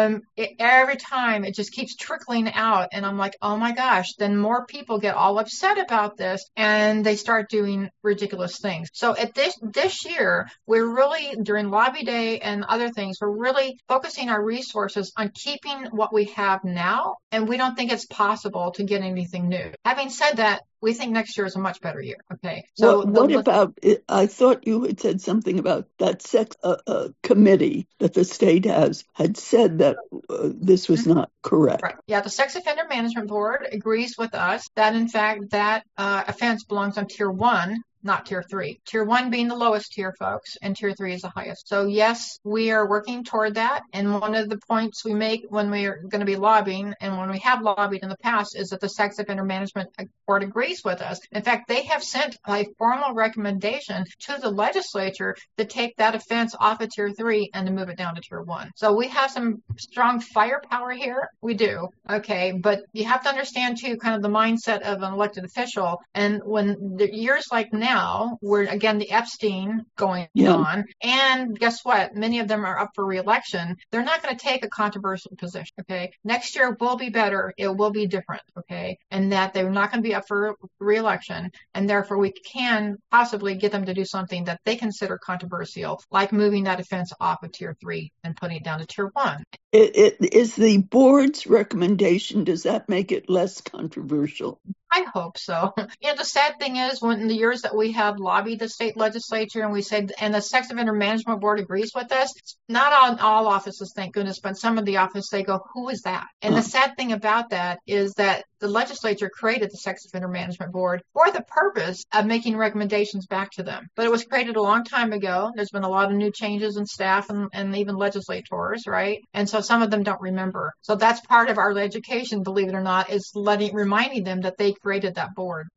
Every time it just keeps trickling out. And I'm like, oh my gosh, then more people get all upset about this and they start doing ridiculous things. So at this year, we're really, during Lobby Day and other things, we're really focusing our resources on keeping what we have now. And we don't think it's possible to get anything new. Having said that, we think next year is a much better year. Okay. So what about, I thought you had said something about that sex committee that the state had said that this was not correct. Right. Yeah. The Sex Offender Management Board agrees with us that, in fact, that offense belongs on tier 1, not tier 3. Tier 1 being the lowest tier, folks, and tier 3 is the highest. So yes, we are working toward that. And one of the points we make when we are going to be lobbying, and when we have lobbied in the past, is that the Sex Offender Management Board agrees with us. In fact, they have sent a formal recommendation to the legislature to take that offense off of tier 3 and to move it down to tier 1. So we have some strong firepower here. We do. Okay. But you have to understand too, kind of the mindset of an elected official. And when the years like now, where again, the Epstein going on, and guess what? Many of them are up for re-election. They're not going to take a controversial position. Okay. Next year will be better. It will be different. Okay. And that they're not going to be up for re-election. And therefore we can possibly get them to do something that they consider controversial, like moving that offense off of tier 3 and putting it down to tier 1. It is the board's recommendation. Does that make it less controversial? I hope so. The sad thing is, when in the years that we have lobbied the state legislature and we said, and the Sex Offender Management Board agrees with us, not on all offices, thank goodness, but some of the offices, they go, who is that? And the sad thing about that is that the legislature created the Sex Offender Management Board for the purpose of making recommendations back to them. But it was created a long time ago. There's been a lot of new changes in staff and even legislators, right? And so some of them don't remember. So that's part of our education, believe it or not, is reminding them that they created that board.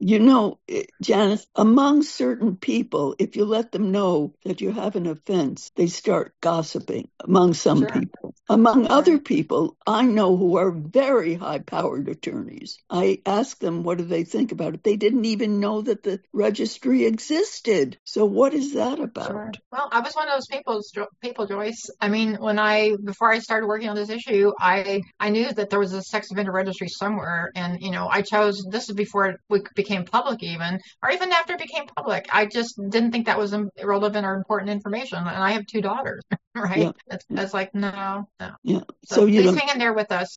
Janice, among certain people, if you let them know that you have an offense, they start gossiping among some people. Among other people, I know who are very high-powered attorneys. I ask them, what do they think about it? They didn't even know that the registry existed. So what is that about? Sure. Well, I was one of those people, Joyce. I mean, before I started working on this issue, I knew that there was a sex offender registry somewhere. And, I chose, this is before it became public even, or even after it became public. I just didn't think that was relevant or important information. And I have 2 daughters, right? Yeah. It's like, no. Yeah. So please hang in there with us.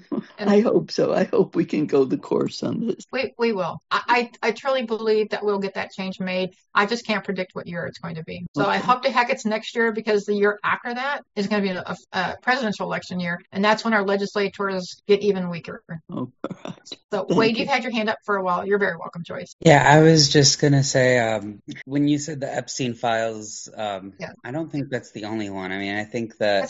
I hope so. I hope we can go the course on this. We will. I truly believe that we'll get that change made. I just can't predict what year it's going to be. So I hope to heck it's next year, because the year after that is going to be a presidential election year. And that's when our legislators get even weaker. Oh, right. So Wade, you've had your hand up for a while. You're very welcome, Joyce. Yeah, I was just going to say, when you said the Epstein files, I don't think that's the only one. I mean, I think that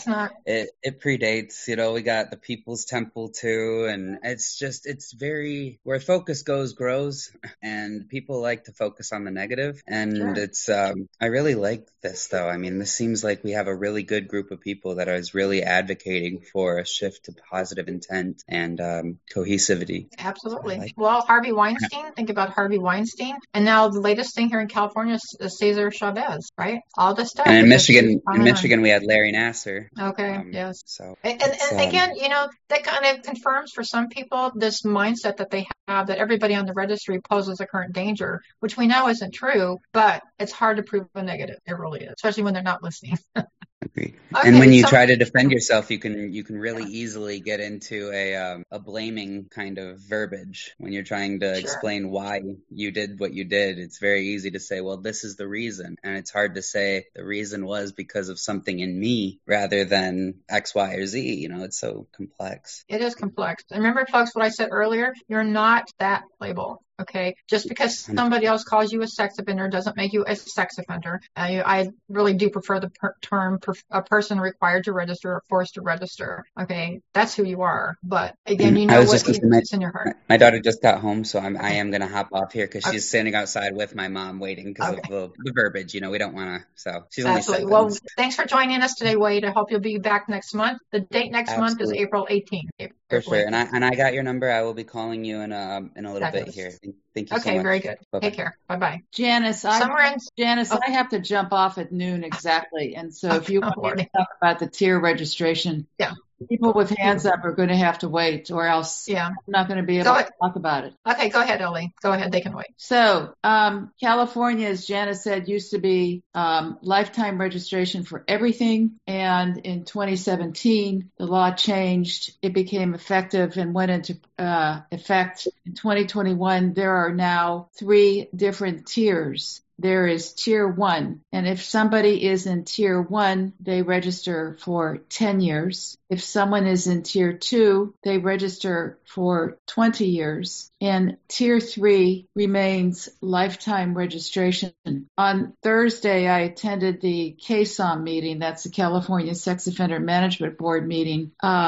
it predates, we got the People's Temple too. And it's very, where focus grows, and people like to focus on the negative. And it's, I really like this though. I mean, this seems like we have a really good group of people that is really advocating for a shift to positive intent and cohesivity. Absolutely. Well, Harvey Weinstein, think about Harvey Weinstein. And now the latest thing here in California is Cesar Chavez, right? All this stuff. And in Michigan, we had Larry Nassar. Okay. Yes. So and again, that kind of confirms for some people this mindset that they have that everybody on the registry poses a current danger, which we know isn't true, but it's hard to prove a negative. It really is, especially when they're not listening. Agree. Okay, and when you try to defend yourself, you can really easily get into a blaming kind of verbiage when you're trying to explain why you did what you did. It's very easy to say, well, this is the reason. And it's hard to say the reason was because of something in me rather than X, Y, or Z. It's so complex. It is complex. And remember, folks, what I said earlier, you're not that label. Okay, just because somebody else calls you a sex offender doesn't make you a sex offender. I really do prefer the term a person required to register or forced to register. Okay, that's who you are. But again, you know what's in your heart. My daughter just got home, so I am going to hop off here because she's standing outside with my mom waiting because of the verbiage. We don't want to. So she's only 7. Well, thanks for joining us today, Wade. I hope you'll be back next month. The date next month is April 18th. For sure. And I got your number. I will be calling you in a little bit here. Thank you so much. Okay, very good. Bye-bye. Take care. Bye-bye. Janice, I have to jump off at noon exactly. And so if you want to talk about the tier registration, people with hands up are going to have to wait, or else I'm not going to be able to talk about it. Okay, go ahead, Ellie. Go ahead. They can wait. So California, as Janice said, used to be lifetime registration for everything. And in 2017, the law changed. It became effective and went into effect in 2021. There are now 3 different tiers. There is tier 1. And if somebody is in tier 1, they register for 10 years. If someone is in tier 2, they register for 20 years. And tier 3 remains lifetime registration. On Thursday, I attended the KSOM meeting. That's the California Sex Offender Management Board meeting.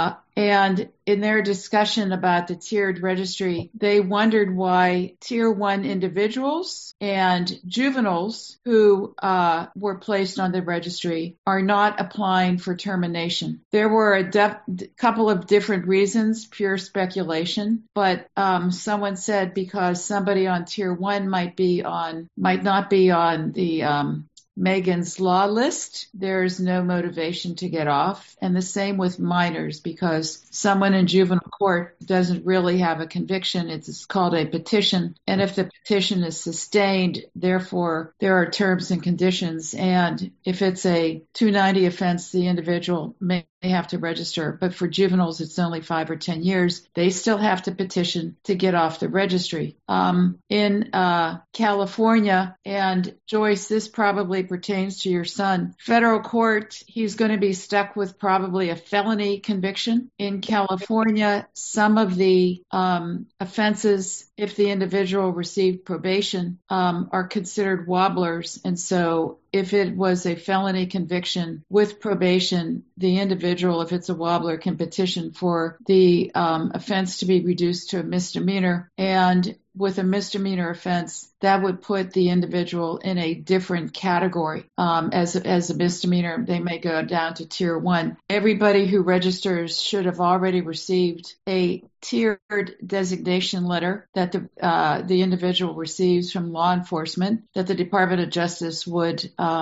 And in their discussion about the tiered registry, they wondered why tier 1 individuals and juveniles who were placed on the registry are not applying for termination. There were a couple of different reasons, pure speculation, but someone said because somebody on tier 1 might not be on the Megan's Law list, there's no motivation to get off. And the same with minors, because someone in juvenile court doesn't really have a conviction. It's called a petition. And if the petition is sustained, therefore, there are terms and conditions. And if it's a 290 offense, the individual may have to register. But for juveniles, it's only 5 or 10 years. They still have to petition to get off the registry. In California, and Joyce, this probably pertains to your son, federal court, he's going to be stuck with probably a felony conviction. In California, some of the offenses, if the individual received probation, are considered wobblers. And so if it was a felony conviction with probation, the individual, if it's a wobbler, can petition for the offense to be reduced to a misdemeanor. And with a misdemeanor offense, that would put the individual in a different category. As a misdemeanor, they may go down to tier 1. Everybody who registers should have already received a tiered designation letter that the individual receives from law enforcement, that the Department of Justice would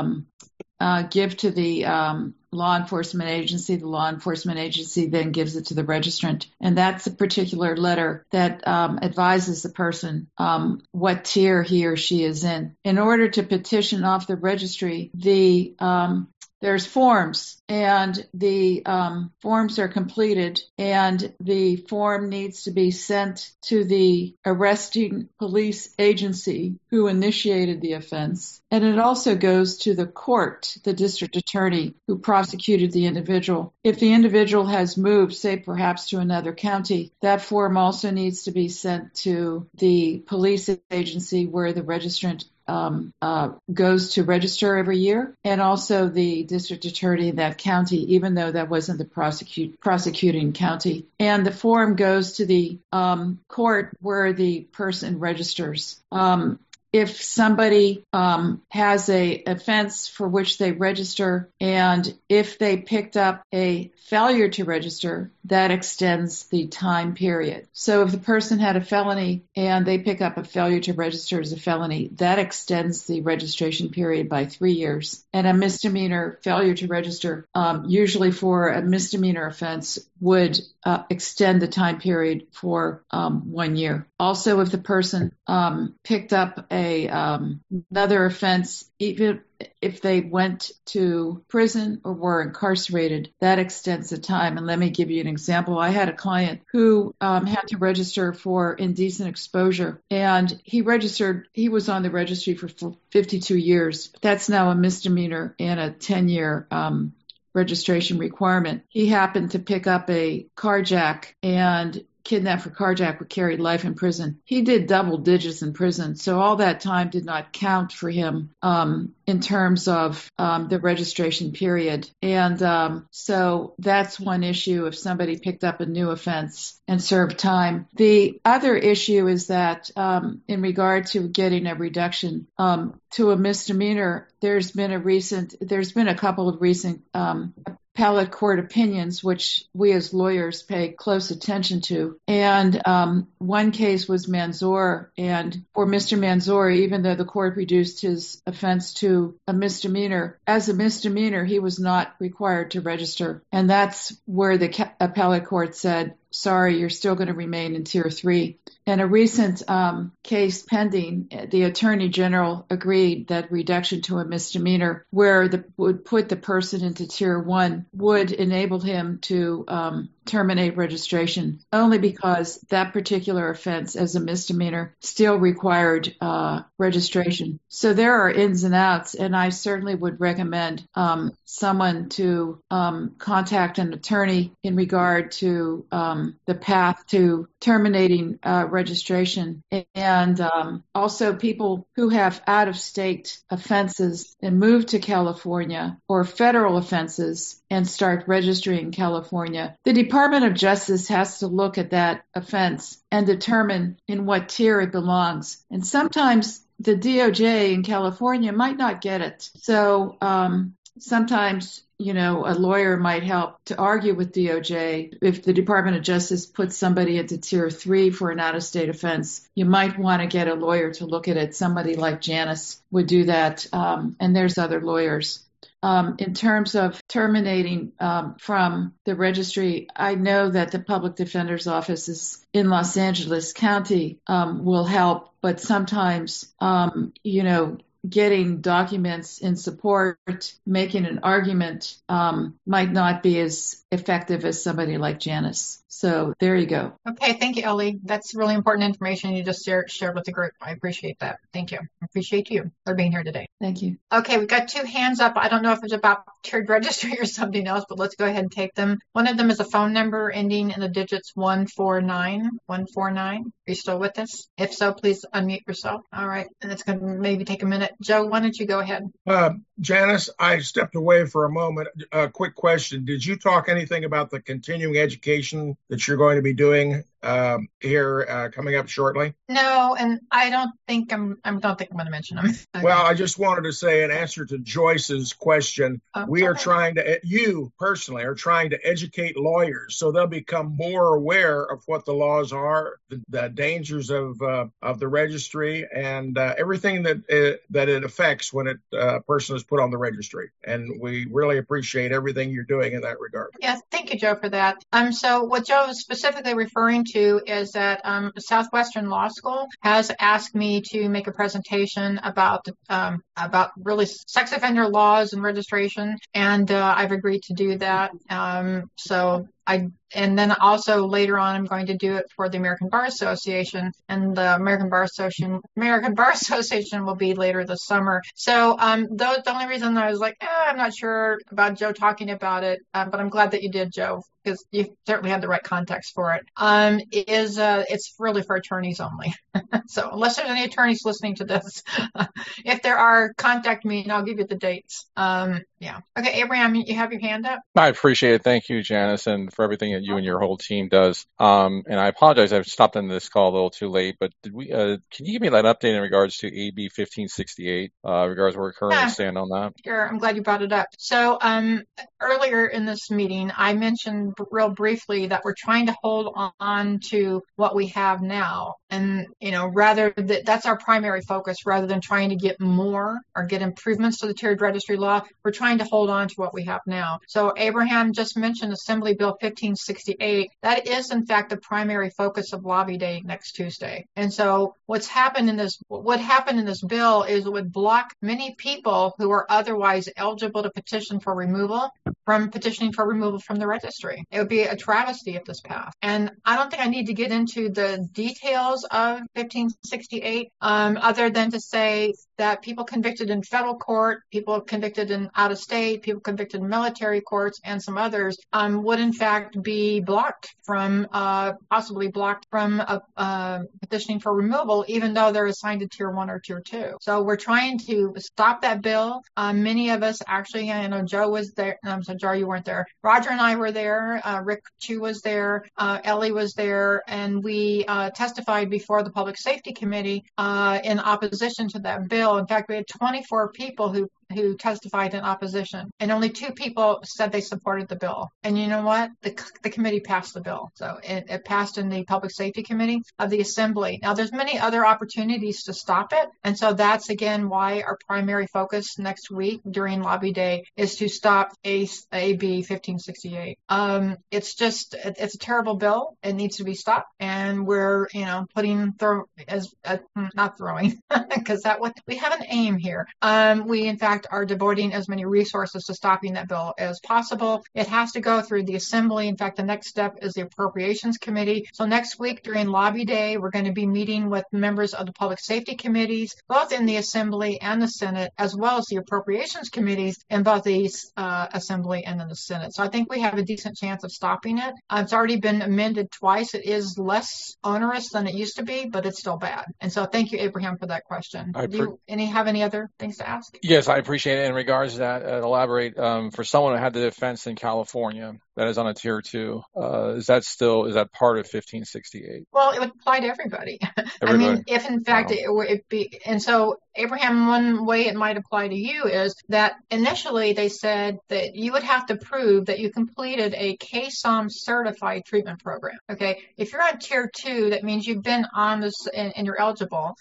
give to the law enforcement agency. The law enforcement agency then gives it to the registrant. And that's a particular letter that advises the person what tier he or she is in. In order to petition off the registry, there's forms, and the forms are completed, and the form needs to be sent to the arresting police agency who initiated the offense. And it also goes to the court, the district attorney who prosecuted the individual. If the individual has moved, say perhaps to another county, that form also needs to be sent to the police agency where the registrant goes to register every year, and also the district attorney in that county, even though that wasn't the prosecuting county. And the form goes to the court where the person registers. If somebody has a offense for which they register, and if they picked up a failure to register, that extends the time period. So if the person had a felony and they pick up a failure to register as a felony, that extends the registration period by 3 years. And a misdemeanor failure to register, usually for a misdemeanor offense, would extend the time period for 1 year. Also, if the person picked up another offense, even if they went to prison or were incarcerated, that extends the time. And let me give you an example. I had a client who had to register for indecent exposure, and he was on the registry for 52 years. That's now a misdemeanor and a 10-year registration requirement. He happened to pick up a carjack, and kidnapped for carjack would carry life in prison. He did double digits in prison, so all that time did not count for him in terms of the registration period. And so that's one issue if somebody picked up a new offense and served time. The other issue is that in regard to getting a reduction to a misdemeanor, there's been a couple of recent appellate court opinions, which we as lawyers pay close attention to. And one case was Manzoor. And for Mr. Manzoor, even though the court reduced his offense to a misdemeanor, as a misdemeanor, he was not required to register. And that's where the appellate court said, sorry, you're still going to remain in Tier 3. In a recent case pending, the Attorney General agreed that reduction to a misdemeanor would put the person into Tier 1 would enable him to terminate registration only because that particular offense as a misdemeanor still required registration. So there are ins and outs, and I certainly would recommend someone to contact an attorney in regard to the path to terminating registration. And also people who have out-of-state offenses and move to California, or federal offenses and start registering in California. The Department of Justice has to look at that offense and determine in what tier it belongs. And sometimes the DOJ in California might not get it. So sometimes, a lawyer might help to argue with DOJ. If the Department of Justice puts somebody into Tier 3 for an out-of-state offense, you might want to get a lawyer to look at it. Somebody like Janice would do that, and there's other lawyers. In terms of terminating from the registry, I know that the Public Defender's Office in Los Angeles County will help, but sometimes, getting documents in support, making an argument might not be as effective as somebody like Janice. So there you go. Okay, thank you, Ellie. That's really important information you just shared with the group. I appreciate that. Thank you. I appreciate you for being here today. Thank you. Okay, we've got 2 hands up. I don't know if it's about tiered registry or something else, but let's go ahead and take them. One of them is a phone number ending in the digits 149. 149. Are you still with us? If so, please unmute yourself. All right, and it's going to maybe take a minute. Joe, why don't you go ahead? Janice, I stepped away for a moment. A quick question. Did you talk anything about the continuing education that you're going to be doing here coming up shortly? No, and I don't think I'm going to mention them. Okay. Well, I just wanted to say in answer to Joyce's question, you personally are trying to educate lawyers so they'll become more aware of what the laws are, the dangers of the registry, and everything that it affects when a person is put on the registry. And we really appreciate everything you're doing in that regard. Yes, thank you, Joe, for that. So what Joe is specifically referring to is that Southwestern Law School has asked me to make a presentation about really sex offender laws and registration, and I've agreed to do that. And then also later on, I'm going to do it for the American Bar Association, and the American Bar Association will be later this summer. So the only reason I was like, I'm not sure about Joe talking about it, but I'm glad that you did, Joe, because you certainly had the right context for it. It's really for attorneys only. So unless there's any attorneys listening to this, if there are, contact me and I'll give you the dates. Yeah. Okay, Abraham, you have your hand up? I appreciate it. Thank you, Janice, and for everything that you and your whole team does. And I apologize, I've stopped into this call a little too late, but can you give me that update in regards to AB 1568, regards where we currently stand on that? Sure, I'm glad you brought it up. So earlier in this meeting, I mentioned real briefly that we're trying to hold on to what we have now. And, that's our primary focus rather than trying to get more or get improvements to the tiered registry law. We're trying to hold on to what we have now. So Abraham just mentioned Assembly Bill 1568. That is, in fact, the primary focus of Lobby Day next Tuesday. And so what happened in this bill is it would block many people who are otherwise eligible to petition for removal from petitioning for removal from the registry. travesty. It would be a travesty if this passed. And I don't think I need to get into the details of 1568, other than to say that people convicted in federal court, people convicted in out of state, people convicted in military courts, and some others would in fact be possibly blocked from petitioning for removal, even though they're assigned to tier 1 or tier 2. So we're trying to stop that bill. Many of us actually, I know Joe was there. I'm sorry, Joe, you weren't there. Roger and I were there. Rick Chu was there. Ellie was there. And we testified before the Public Safety Committee in opposition to that bill. In fact, we had 24 people who testified in opposition, and only 2 people said they supported the bill. And you know what? The committee passed the bill. So it passed in the Public Safety Committee of the Assembly. Now, there's many other opportunities to stop it. And so that's, again, why our primary focus next week during Lobby Day is to stop AB 1568. It's a terrible bill. It needs to be stopped. And we're, not throwing, because we have an aim here. We, in fact, are devoting as many resources to stopping that bill as possible. It has to go through the Assembly. In fact, the next step is the Appropriations Committee. So next week during Lobby Day, we're going to be meeting with members of the Public Safety Committees, both in the Assembly and the Senate, as well as the Appropriations Committees in both the Assembly and in the Senate. So I think we have a decent chance of stopping it. It's already been amended twice. It is less onerous than it used to be, but it's still bad. And so thank you, Abraham, for that question. Do you have any other things to ask? Yes, I appreciate it. In regards to that, elaborate, for someone who had the defense in California that is on a tier 2, is that part of 1568? Well, it would apply to everybody. I mean, if in fact it be, and so Abraham, one way it might apply to you is that initially they said that you would have to prove that you completed a KSOM certified treatment program. Okay, if you're on tier 2, that means you've been on this and you're eligible.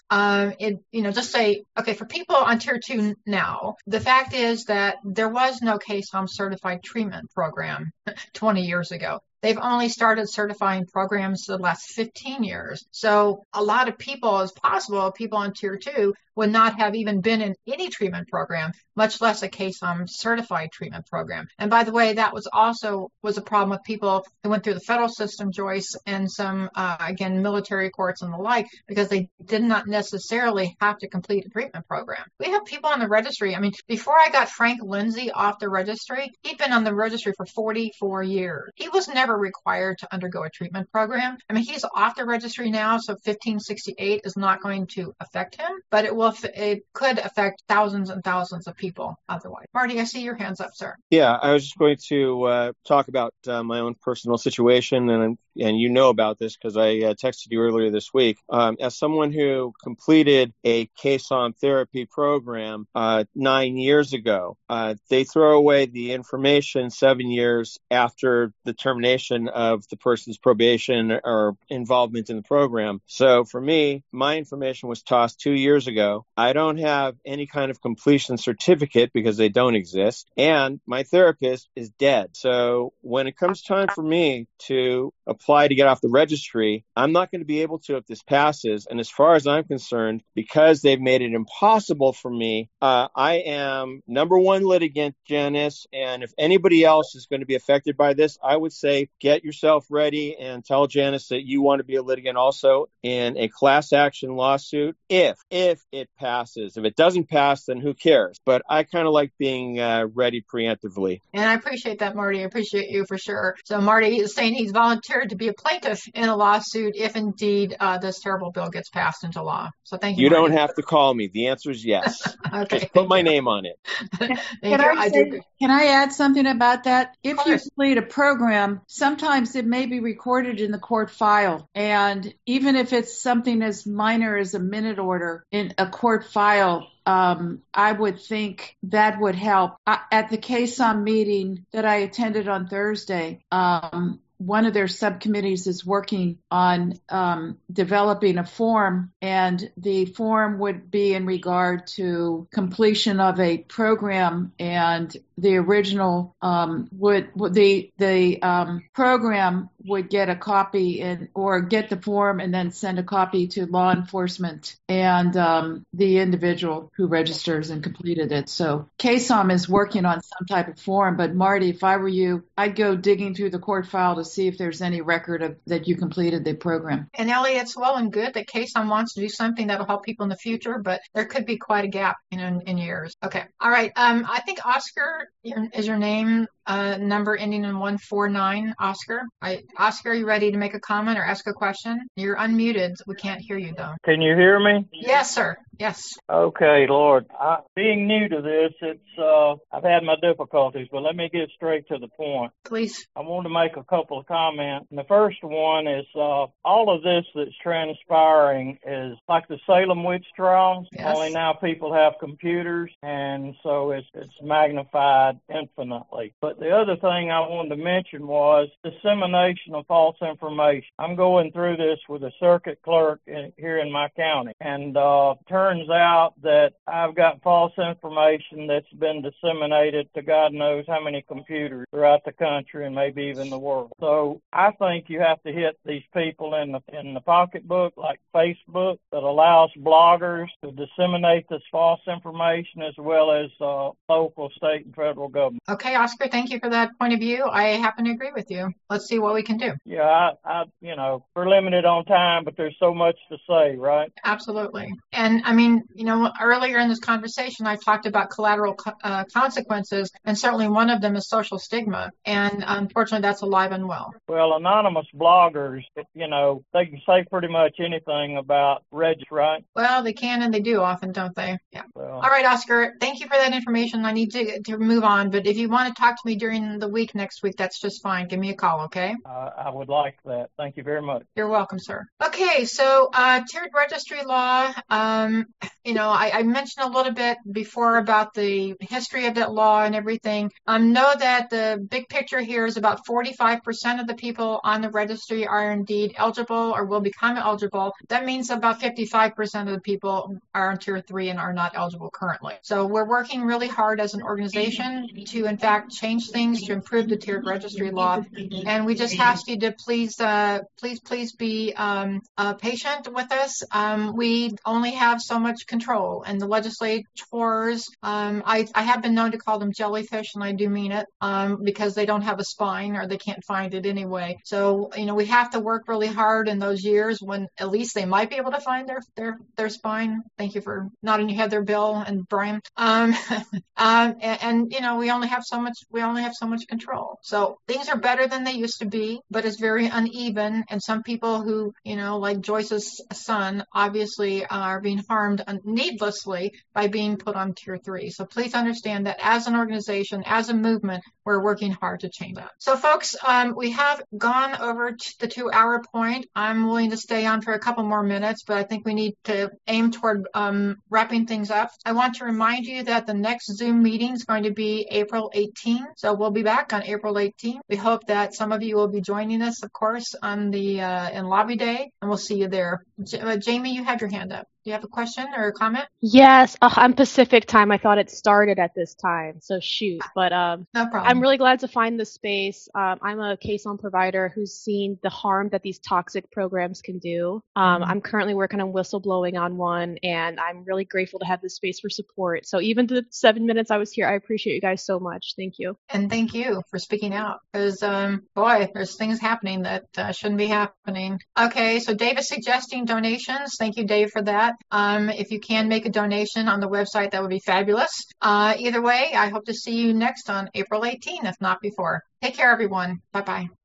Just say, okay, for people on tier 2 now, the fact is that there was no KSOM certified treatment program 20 years ago. They've only started certifying programs the last 15 years. So a lot of people, as possible, people on tier 2 would not have even been in any treatment program, much less a KSOM certified treatment program. And by the way, that was a problem with people who went through the federal system, Joyce, and some, again, military courts and the like, because they did not necessarily have to complete a treatment program. We have people on the registry. I mean, before I got Frank Lindsay off the registry, he'd been on the registry for 44 years. He was never required to undergo a treatment program. I mean, he's off the registry now, so 1568 is not going to affect him, but it could affect thousands and thousands of people otherwise. Marty, I see your hands up, sir. Yeah, I was just going to talk about my own personal situation, and you know about this because I texted you earlier this week. As someone who completed a KSOM therapy program 9 years ago, they throw away the information 7 years after the termination of the person's probation or involvement in the program. So for me, my information was tossed 2 years ago. I don't have any kind of completion certificate because they don't exist, and my therapist is dead. So when it comes time for me to apply to get off the registry, I'm not going to be able to if this passes. And as far as I'm concerned, because they've made it impossible for me, I am number one litigant, Janice. And if anybody else is going to be affected by this, I would say get yourself ready and tell Janice that you want to be a litigant also in a class action lawsuit if it passes. If it doesn't pass, then who cares? But I kind of like being ready preemptively. And I appreciate that, Marty. I appreciate you for sure. So Marty is saying he's volunteered to be a plaintiff in a lawsuit if indeed this terrible bill gets passed into law. So thank you. You Marty. don't have to call me. The answer is yes. Okay. Just put my name on it. Can I add something about that? If you complete a program, sometimes it may be recorded in the court file. And even if it's something as minor as a minute order in a court file, I would think that would help. At the KSOM meeting that I attended on Thursday, one of their subcommittees is working on developing a form, and the form would be in regard to completion of a program and the original program would get a copy or get the form and then send a copy to law enforcement and the individual who registers and completed it. So KSOM is working on some type of form, but Marty, if I were you, I'd go digging through the court file to see if there's any record of that you completed the program. And Ellie, it's well and good that KSOM wants to do something that'll help people in the future, but there could be quite a gap in years. Okay. All right. I think Oscar is your name, number ending in 149. Oscar. Oscar, are you ready to make a comment or ask a question? You're unmuted. We can't hear you though. Can you hear me? Yes, sir. Yes. Okay, Lord. Being new to this, I've had my difficulties, but let me get straight to the point. Please. I want to make a couple of comments. And the first one is all of this that's transpiring is like the Salem witch trials. Yes. Only now people have computers, and so it's magnified infinitely. But the other thing I wanted to mention was dissemination of false information. I'm going through this with a circuit clerk here in my county, and turns out that I've got false information that's been disseminated to God knows how many computers throughout the country and maybe even the world. So I think you have to hit these people in the pocketbook, like Facebook, that allows bloggers to disseminate this false information as well as local, state, and federal government. Okay, Oscar, thank you for that point of view. I happen to agree with you. Let's see what we can do. Yeah, we're limited on time, but there's so much to say, right? Absolutely. And I mean, earlier in this conversation, I talked about collateral consequences, and certainly one of them is social stigma. And unfortunately, that's alive and well. Well, anonymous bloggers, they can say pretty much anything about Regis, right? Well, they can and they do often, don't they? Yeah. Well, all right, Oscar, thank you for that information. I need to move on, but if you want to talk to me during the week next week, that's just fine. Give me a call, okay? I would like that. Thank you very much. You're welcome, sir. Okay, so tiered registry law, I mentioned a little bit before about the history of that law and everything. Know that the big picture here is about 45% of the people on the registry are indeed eligible or will become eligible. That means about 55% of the people are on Tier 3 and are not eligible currently. So we're working really hard as an organization to, in fact, change things to improve the tiered registry law. And we just ask you to please be patient with us. We only have so much control, and the legislators, I have been known to call them jellyfish, and I do mean it, because they don't have a spine or they can't find it anyway. So, we have to work really hard in those years when at least they might be able to find their spine. Thank you for nodding your head there, Bill and Brian. We only have so much control. So things are better than they used to be, but it's very uneven. And some people who, like Joyce's son, obviously are being harmed needlessly by being put on Tier 3. So please understand that as an organization, as a movement, we're working hard to change that. So folks, we have gone over to the 2-hour point. I'm willing to stay on for a couple more minutes, but I think we need to aim toward wrapping things up. I want to remind you that the next Zoom meeting is going to be April 18. So we'll be back on April 18. We hope that some of you will be joining us, of course, on the in Lobby Day, and we'll see you there. Jamie, you have your hand up. Do you have a question or a comment? Yes, I'm Pacific time. I thought it started at this time, so shoot. But no problem. I'm really glad to find the space. I'm a KSOM provider who's seen the harm that these toxic programs can do. I'm currently working on whistleblowing on one, and I'm really grateful to have this space for support. So even the 7 minutes I was here, I appreciate you guys so much. Thank you. And thank you for speaking out, because boy, there's things happening that shouldn't be happening. Okay, so Dave is suggesting donations. Thank you, Dave, for that. If you can make a donation on the website, that would be fabulous. Either way, I hope to see you next on April 18th, if not before. Take care, everyone. Bye-bye.